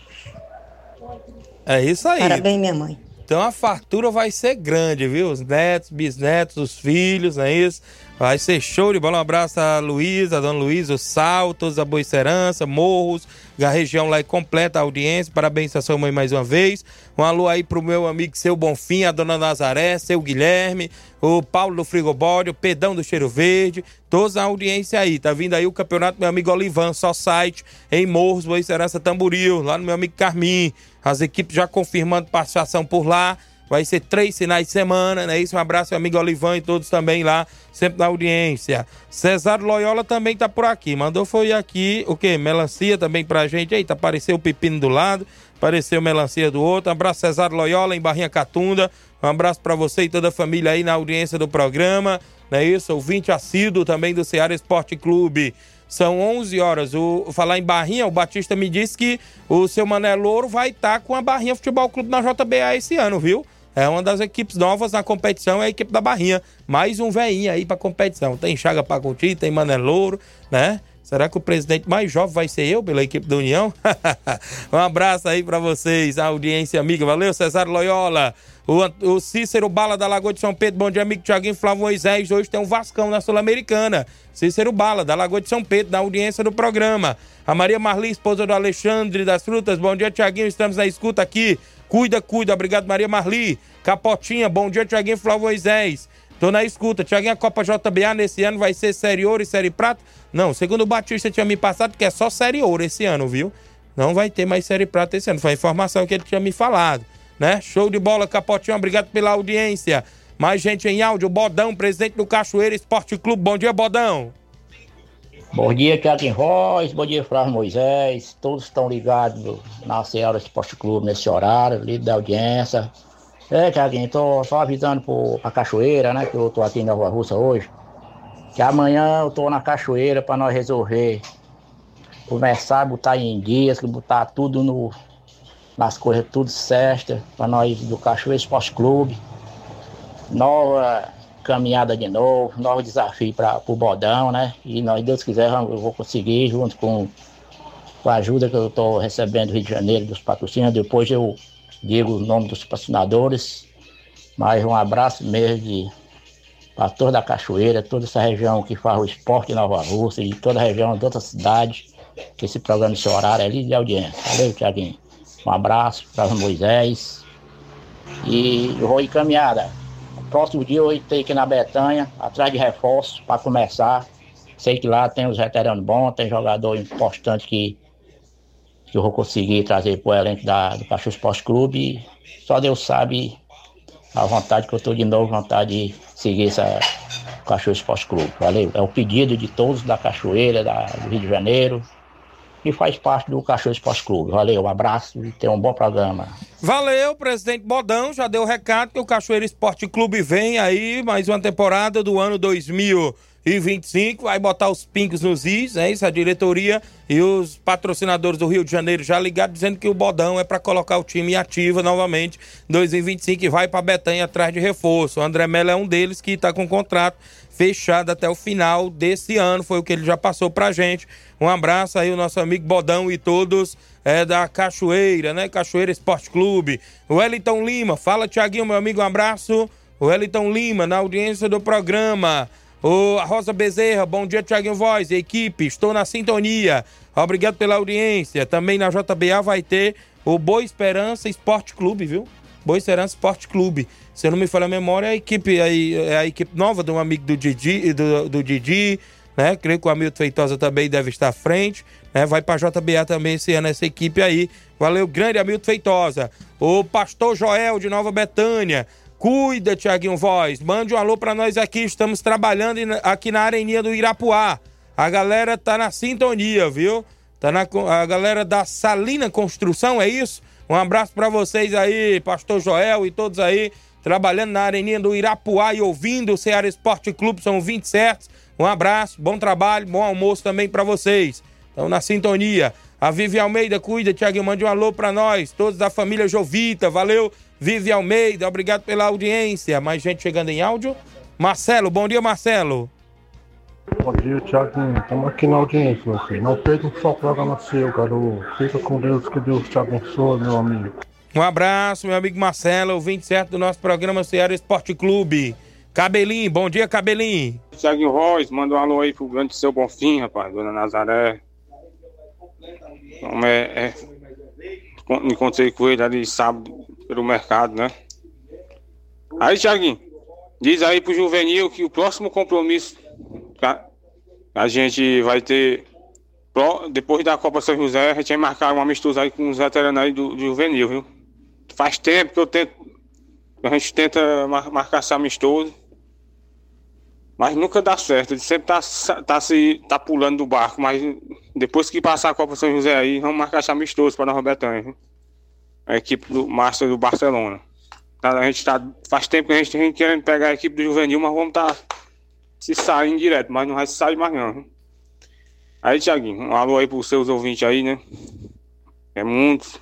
É isso aí. Parabéns, minha mãe. Então a fartura vai ser grande, viu? Os netos, bisnetos, os filhos, não é isso? Vai ser show de bola. Um abraço a Luísa, a Dona Luísa, os Saltos, a Boicerança, Morros, a região lá é completa a audiência. Parabéns a sua mãe mais uma vez. Um alô aí pro meu amigo Seu Bonfim, a Dona Nazaré, Seu Guilherme, o Paulo do Frigobode, o Pedão do Cheiro Verde, toda a audiência aí. Tá vindo aí o campeonato do meu amigo Olivan, só site, em Morros, Boicerança, Tamboril, lá no meu amigo Carmim. As equipes já confirmando participação por lá. Vai ser três finais de semana, né? Isso, um abraço, meu amigo Olivan e todos também lá, sempre na audiência. Cesário Loyola também tá por aqui. Mandou foi aqui, o quê? Melancia também pra gente. Eita, apareceu o pepino do lado, apareceu melancia do outro. Um abraço, Cesário Loyola, em Barrinha Catunda. Um abraço pra você e toda a família aí na audiência do programa. Não é isso? Ouvinte assíduo também do Ceará Esporte Clube. São onze horas. O, falar em Barrinha, o Batista me disse que o seu Mané Louro vai estar tá com a Barrinha Futebol Clube na J B A esse ano, viu? É uma das equipes novas na competição, é a equipe da Barrinha. Mais um veinho aí pra competição. Tem Chaga Pacuti, tem Mané Louro, né? Será que o presidente mais jovem vai ser eu pela equipe da União? Um abraço aí pra vocês, a audiência amiga. Valeu, Cesário Loyola. O, o Cícero Bala da Lagoa de São Pedro. Bom dia, amigo Tiaguinho Flávio Moisés. Hoje tem um Vascão na Sul-Americana. Cícero Bala, da Lagoa de São Pedro, da audiência do programa. A Maria Marli, esposa do Alexandre das Frutas. Bom dia, Tiaguinho. Estamos na escuta aqui. Cuida, cuida. Obrigado, Maria Marli. Capotinha, bom dia, Tiaguinho Flávio Moisés. Tô na escuta. Tiaguinho, a Copa J B A nesse ano vai ser Série Ouro e Série Prata? Não, segundo o Batista tinha me passado que é só Série Ouro esse ano, viu? Não vai ter mais Série Prata esse ano. Foi a informação que ele tinha me falado, né? Show de bola, Capotinha. Obrigado pela audiência. Mais gente em áudio. Bodão, presidente do Cachoeira Esporte Clube. Bom dia, Bodão. Bom dia, Tiaguinho Voz, bom dia, Flávio Moisés, todos estão ligados na Ceará Esporte Clube nesse horário, líder da audiência. É, Tiaguinho, tô só avisando pro, pra Cachoeira, né, que eu tô aqui em Nova Russa hoje, que amanhã eu tô na Cachoeira pra nós resolver, começar a botar em dias, botar tudo no, nas coisas tudo certas, pra nós do Cachoeira Esporte Clube, nova caminhada de novo, novo desafio para o Bodão, né? E nós, Deus quiser, eu vou conseguir, junto com, com a ajuda que eu estou recebendo do Rio de Janeiro, dos patrocínios. Depois eu digo o nome dos patrocinadores. Mas um abraço mesmo para toda a Cachoeira, toda essa região que faz o esporte de Nova Rússia e toda a região de outras cidades, que esse programa, esse horário é de audiência. Valeu, Tiaguinho. Um abraço para o Moisés. E eu vou encaminhada. Próximo dia eu estou aqui na Betanha, atrás de reforço, para começar. Sei que lá tem os veteranos bons, tem jogador importante que, que eu vou conseguir trazer para o elenco da, do Cachoeira Esporte Clube. Só Deus sabe a vontade que eu estou de novo, vontade de seguir essa Cachoeira Esporte Clube. Valeu. É o pedido de todos da Cachoeira, da, do Rio de Janeiro, que faz parte do Cachoeira Esporte Clube. Valeu, um abraço e tenha um bom programa. Valeu, presidente Bodão, já deu o recado que o Cachoeira Esporte Clube vem aí, mais uma temporada do ano dois mil e vinte e cinco, vai botar os pingos nos is, é isso, a diretoria e os patrocinadores do Rio de Janeiro já ligados, dizendo que o Bodão é para colocar o time ativa novamente dois mil e vinte e cinco e vai para Betanha atrás de reforço. O André Mello é um deles que está com contrato fechado até o final desse ano, foi o que ele já passou pra gente. Um abraço aí, o nosso amigo Bodão e todos é, da Cachoeira, né? Cachoeira Esporte Clube. O Wellington Lima, fala, Tiaguinho, meu amigo, um abraço. O Wellington Lima, na audiência do programa. O a Rosa Bezerra, bom dia, Thiaguinho Voz, equipe, estou na sintonia. Obrigado pela audiência. Também na J B A vai ter o Boa Esperança Esporte Clube, viu? Boa Esperança Esporte Clube. Se eu não me falha a memória, é a equipe, aí, é a equipe nova de um amigo do Didi, do, do Didi, né? Creio que o Hamilton Feitosa também deve estar à frente, né? Vai pra J B A também esse ano, essa equipe aí. Valeu, grande Hamilton Feitosa. O Pastor Joel de Nova Betânia. Cuida, Thiaguinho Voz. Mande um alô pra nós aqui. Estamos trabalhando aqui na Areninha do Irapuá. A galera tá na sintonia, viu? Tá na, a galera da Salina Construção, é isso? Um abraço pra vocês aí, Pastor Joel e todos aí, trabalhando na Areninha do Irapuá e ouvindo o Ceará Esporte Clube. São vinte e sete. Um abraço, bom trabalho, bom almoço também pra vocês. Estão na sintonia. A Vivi Almeida, cuida, Thiaguinho, mande um alô pra nós, todos da família Jovita. Valeu, Vivi Almeida, obrigado pela audiência. Mais gente chegando em áudio. Marcelo, bom dia, Marcelo. Bom dia, Thiaguinho. Estamos aqui na audiência, meu filho. Não perca só o programa seu, garoto. Fica com Deus, que Deus te abençoe, meu amigo. Um abraço, meu amigo Marcelo, o vinte e sete do nosso programa Ceará Esporte Clube. Cabelinho, bom dia, Cabelinho. Thiaguinho Voz, manda um alô aí pro grande Seu Bonfim, rapaz, Dona Nazaré. Então, é, é, encontrei com ele ali sábado pelo mercado, né? Aí, Thiaguinho, diz aí pro Juvenil que o próximo compromisso a, a gente vai ter, depois da Copa São José, a gente vai marcar um amistoso aí com os veteranos aí do, do Juvenil, viu? Faz tempo que eu tento, a gente tenta mar, marcar esse amistoso, mas nunca dá certo. Ele sempre tá, tá, se, tá pulando do barco, mas depois que passar a Copa São José aí, vamos marcar esse amistoso para Nova Betânia, viu? A equipe do Master do Barcelona. A gente tá, faz tempo que a gente tem querendo pegar a equipe do Juvenil, mas vamos estar tá se saindo direto, mas não vai se sair mais não, viu? Aí, Thiaguinho, um alô aí pros seus ouvintes aí, né? É muitos.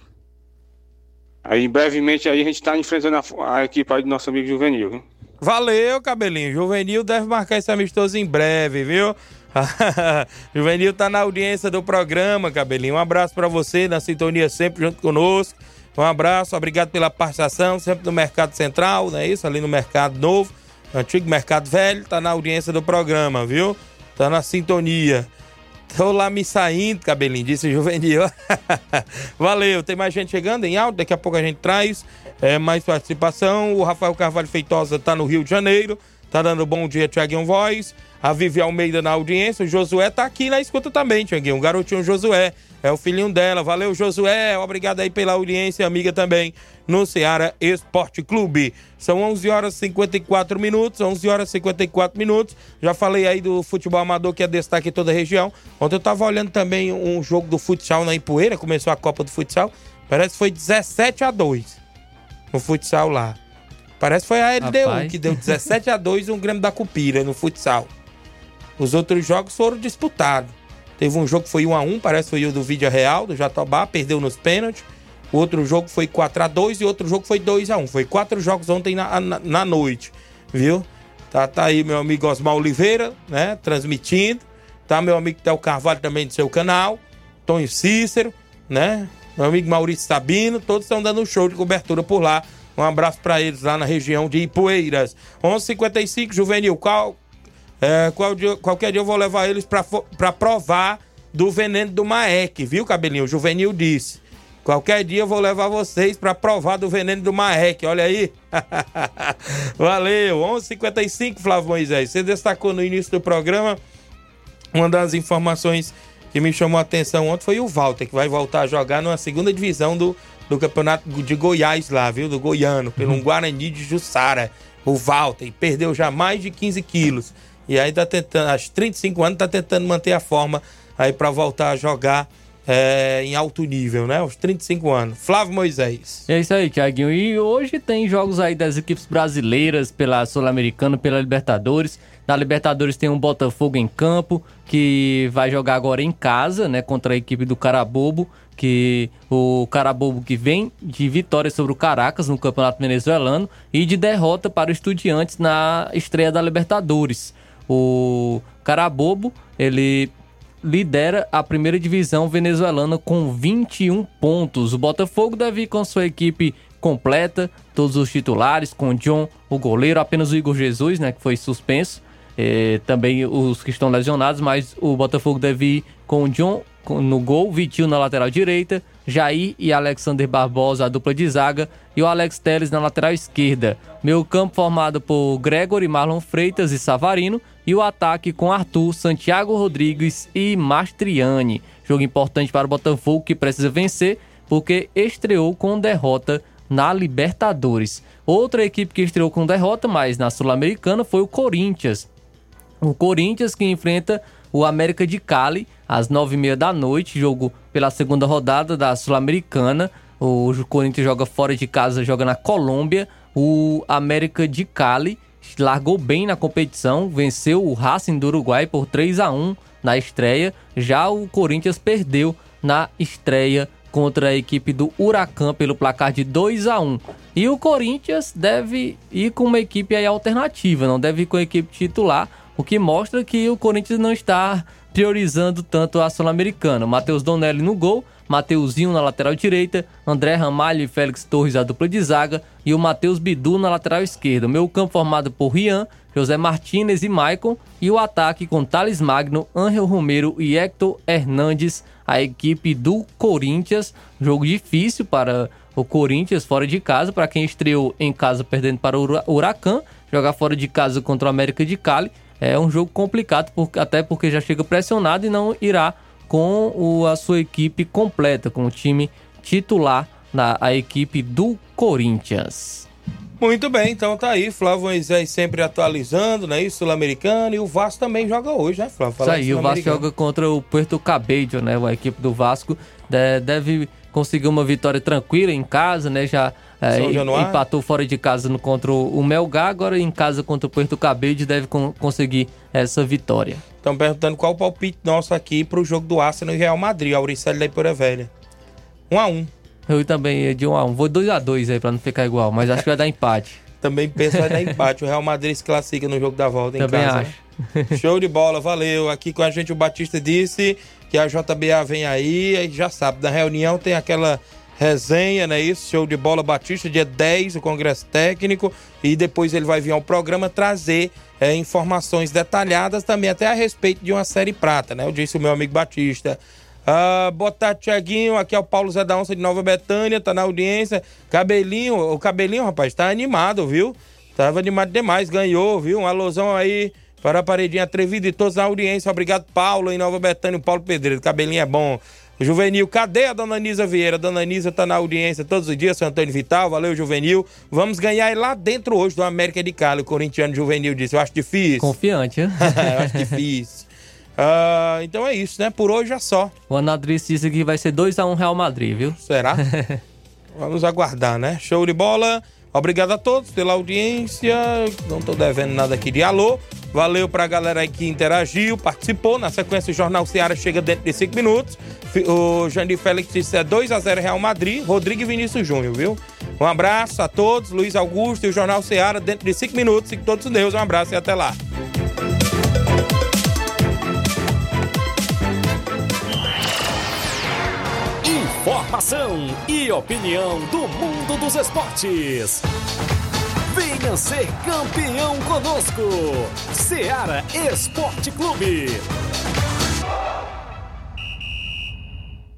Aí, brevemente, aí a gente tá enfrentando a, a equipe aí do nosso amigo Juvenil, viu? Valeu, Cabelinho. Juvenil deve marcar esse amistoso em breve, viu? Juvenil tá na audiência do programa, Cabelinho. Um abraço pra você, na sintonia sempre junto conosco. Um abraço, obrigado pela participação, sempre no Mercado Central, não é isso? Ali no Mercado Novo, antigo Mercado Velho, tá na audiência do programa, viu? Tá na sintonia. Tô lá me saindo, Cabelinho, disse Juvenil. Valeu, tem mais gente chegando em áudio, daqui a pouco a gente traz é, mais participação. O Rafael Carvalho Feitosa tá no Rio de Janeiro, tá dando bom dia, Thiaguinho Voz. A Vivi Almeida na audiência, o Josué tá aqui na escuta também, Thiaguinho, o garotinho Josué, é o filhinho dela. Valeu, Josué, obrigado aí pela audiência, amiga também, no Ceará Esporte Clube. São onze horas e cinquenta e quatro minutos, onze horas e cinquenta e quatro minutos. Já falei aí do futebol amador, que é destaque em toda a região. Ontem eu tava olhando também um jogo do futsal na Ipueira, começou a Copa do Futsal, parece que foi dezessete a dois no futsal lá. Parece que foi a L D U, rapaz, que deu dezessete a dois um Grêmio da Cupira no futsal. Os outros jogos foram disputados. Teve um jogo que foi um a um, parece que foi o do Vídea Real, do Jatobá, perdeu nos pênaltis. O outro jogo foi quatro a dois e o outro jogo foi dois a um. Foi quatro jogos ontem na, na, na noite, viu? Tá, tá aí meu amigo Osmar Oliveira, né, transmitindo. Tá meu amigo Théo Carvalho também do seu canal. Tonho Cícero, né? Meu amigo Maurício Sabino, todos estão dando um show de cobertura por lá. Um abraço pra eles lá na região de Ipueiras. onze e cinquenta e cinco, Juvenil, qual... É, qual dia, qualquer dia eu vou levar eles pra, pra provar do veneno do Maek, viu, Cabelinho? O Juvenil disse. Qualquer dia eu vou levar vocês pra provar do veneno do Maek, olha aí. Valeu, onze e cinquenta e cinco, Flávio Moisés. Você destacou no início do programa, uma das informações que me chamou a atenção ontem foi o Walter, que vai voltar a jogar numa segunda divisão do, do campeonato de Goiás lá, viu? Do Goiano, pelo uhum. Guarani de Jussara. O Walter perdeu já mais de quinze quilos. E aí tá tentando, aos trinta e cinco anos, tá tentando manter a forma aí pra voltar a jogar é, em alto nível, né? Aos trinta e cinco anos. Flávio Moisés. É isso aí, Thiaguinho. E hoje tem jogos aí das equipes brasileiras pela Sul-Americana, pela Libertadores. Na Libertadores tem um Botafogo em campo, que vai jogar agora em casa, né? Contra a equipe do Carabobo, que o Carabobo que vem de vitória sobre o Caracas no Campeonato Venezuelano e de derrota para o Estudiantes na estreia da Libertadores. O Carabobo, ele lidera a primeira divisão venezuelana com vinte e um pontos. O Botafogo deve ir com sua equipe completa, todos os titulares, com o John, o goleiro, apenas o Igor Jesus, né, que foi suspenso. é, também os que estão lesionados, mas o Botafogo deve ir com o John no gol, Vitinho na lateral direita, Jair e Alexander Barbosa, a dupla de zaga, e o Alex Telles na lateral esquerda. Meio campo formado por Gregory, Marlon Freitas e Savarino, e o ataque com Arthur, Santiago Rodrigues e Mastriani. Jogo importante para o Botafogo, que precisa vencer, porque estreou com derrota na Libertadores. Outra equipe que estreou com derrota, mas na Sul-Americana, foi o Corinthians. O Corinthians que enfrenta o América de Cali às nove e meia da noite, jogo pela segunda rodada da Sul-Americana. O Corinthians joga fora de casa, joga na Colômbia. O América de Cali largou bem na competição, venceu o Racing do Uruguai por três a um na estreia. Já o Corinthians perdeu na estreia contra a equipe do Huracan pelo placar de dois a um. E o Corinthians deve ir com uma equipe aí alternativa, não deve ir com a equipe titular, o que mostra que o Corinthians não está priorizando tanto a Sul-Americana. Matheus Donelli no gol, Mateuzinho na lateral direita, André Ramalho e Félix Torres a dupla de zaga e o Matheus Bidu na lateral esquerda. O meio campo formado por Rian, José Martínez e Maicon, e o ataque com Thales Magno, Ángel Romero e Hector Hernandes, a equipe do Corinthians. Jogo difícil para o Corinthians fora de casa, para quem estreou em casa perdendo para o Huracan, jogar fora de casa contra o América de Cali é um jogo complicado, até porque já chega pressionado e não irá com o, a sua equipe completa, com o time titular na a equipe do Corinthians. Muito bem, então tá aí, Flávio Moisés sempre atualizando, né, isso, Sul-Americano, e o Vasco também joga hoje, né, Flávio? Isso aí, o Vasco joga contra o Puerto Cabello, né, a equipe do Vasco deve conseguir uma vitória tranquila em casa, né, já é, empatou fora de casa no, contra o Melgar, agora em casa contra o Puerto Cabello deve con- conseguir essa vitória. Estão perguntando qual o palpite nosso aqui pro jogo do Arsenal e Real Madrid, Auricelli da Ipoeira Velha. um a um. Eu também de um a um. Vou dois a dois aí pra não ficar igual, mas acho que vai dar empate. Também penso que vai dar empate. O Real Madrid se classifica no jogo da volta em também casa. Acho. Show de bola, valeu. Aqui com a gente o Batista disse que a J B A vem aí, aí já sabe, na reunião tem aquela resenha, né, isso? Show de bola, Batista, dia dez, o Congresso Técnico, e depois ele vai vir ao programa trazer é, informações detalhadas também, até a respeito de uma série prata, né? Eu disse o meu amigo Batista. Ah, boa tarde, Tiaguinho, aqui é o Paulo Zé da Onça de Nova Betânia, tá na audiência. Cabelinho, o Cabelinho, rapaz, tá animado, viu? Tava animado demais, ganhou, viu? Um alusão aí para a Paredinha Atrevida e todos na audiência. Obrigado, Paulo, em Nova Betânia, o Paulo Pedreiro. Cabelinho é bom. Juvenil, cadê a dona Nisa Vieira? Dona Nisa tá na audiência todos os dias, seu Antônio Vital, valeu, Juvenil. Vamos ganhar lá dentro hoje do América de Cali. O corintiano Juvenil disse, eu acho difícil. Confiante, né? Eu acho difícil. Uh, então é isso, né? Por hoje é só. O Anadris disse que vai ser dois a um Real Madrid, viu? Será? Vamos aguardar, né? Show de bola. Obrigado a todos pela audiência. Não tô devendo nada aqui de alô. Valeu pra galera aí que interagiu, participou. Na sequência, o Jornal Ceará chega dentro de cinco minutos. O Jandir Félix disse é dois a zero Real Madrid. Rodrigo e Vinícius Júnior, viu? Um abraço a todos. Luiz Augusto e o Jornal Ceará dentro de cinco minutos. Fique todos com Deus. Um abraço e até lá. Informação e opinião do mundo dos esportes. Venha ser campeão conosco. Ceará Esporte Clube.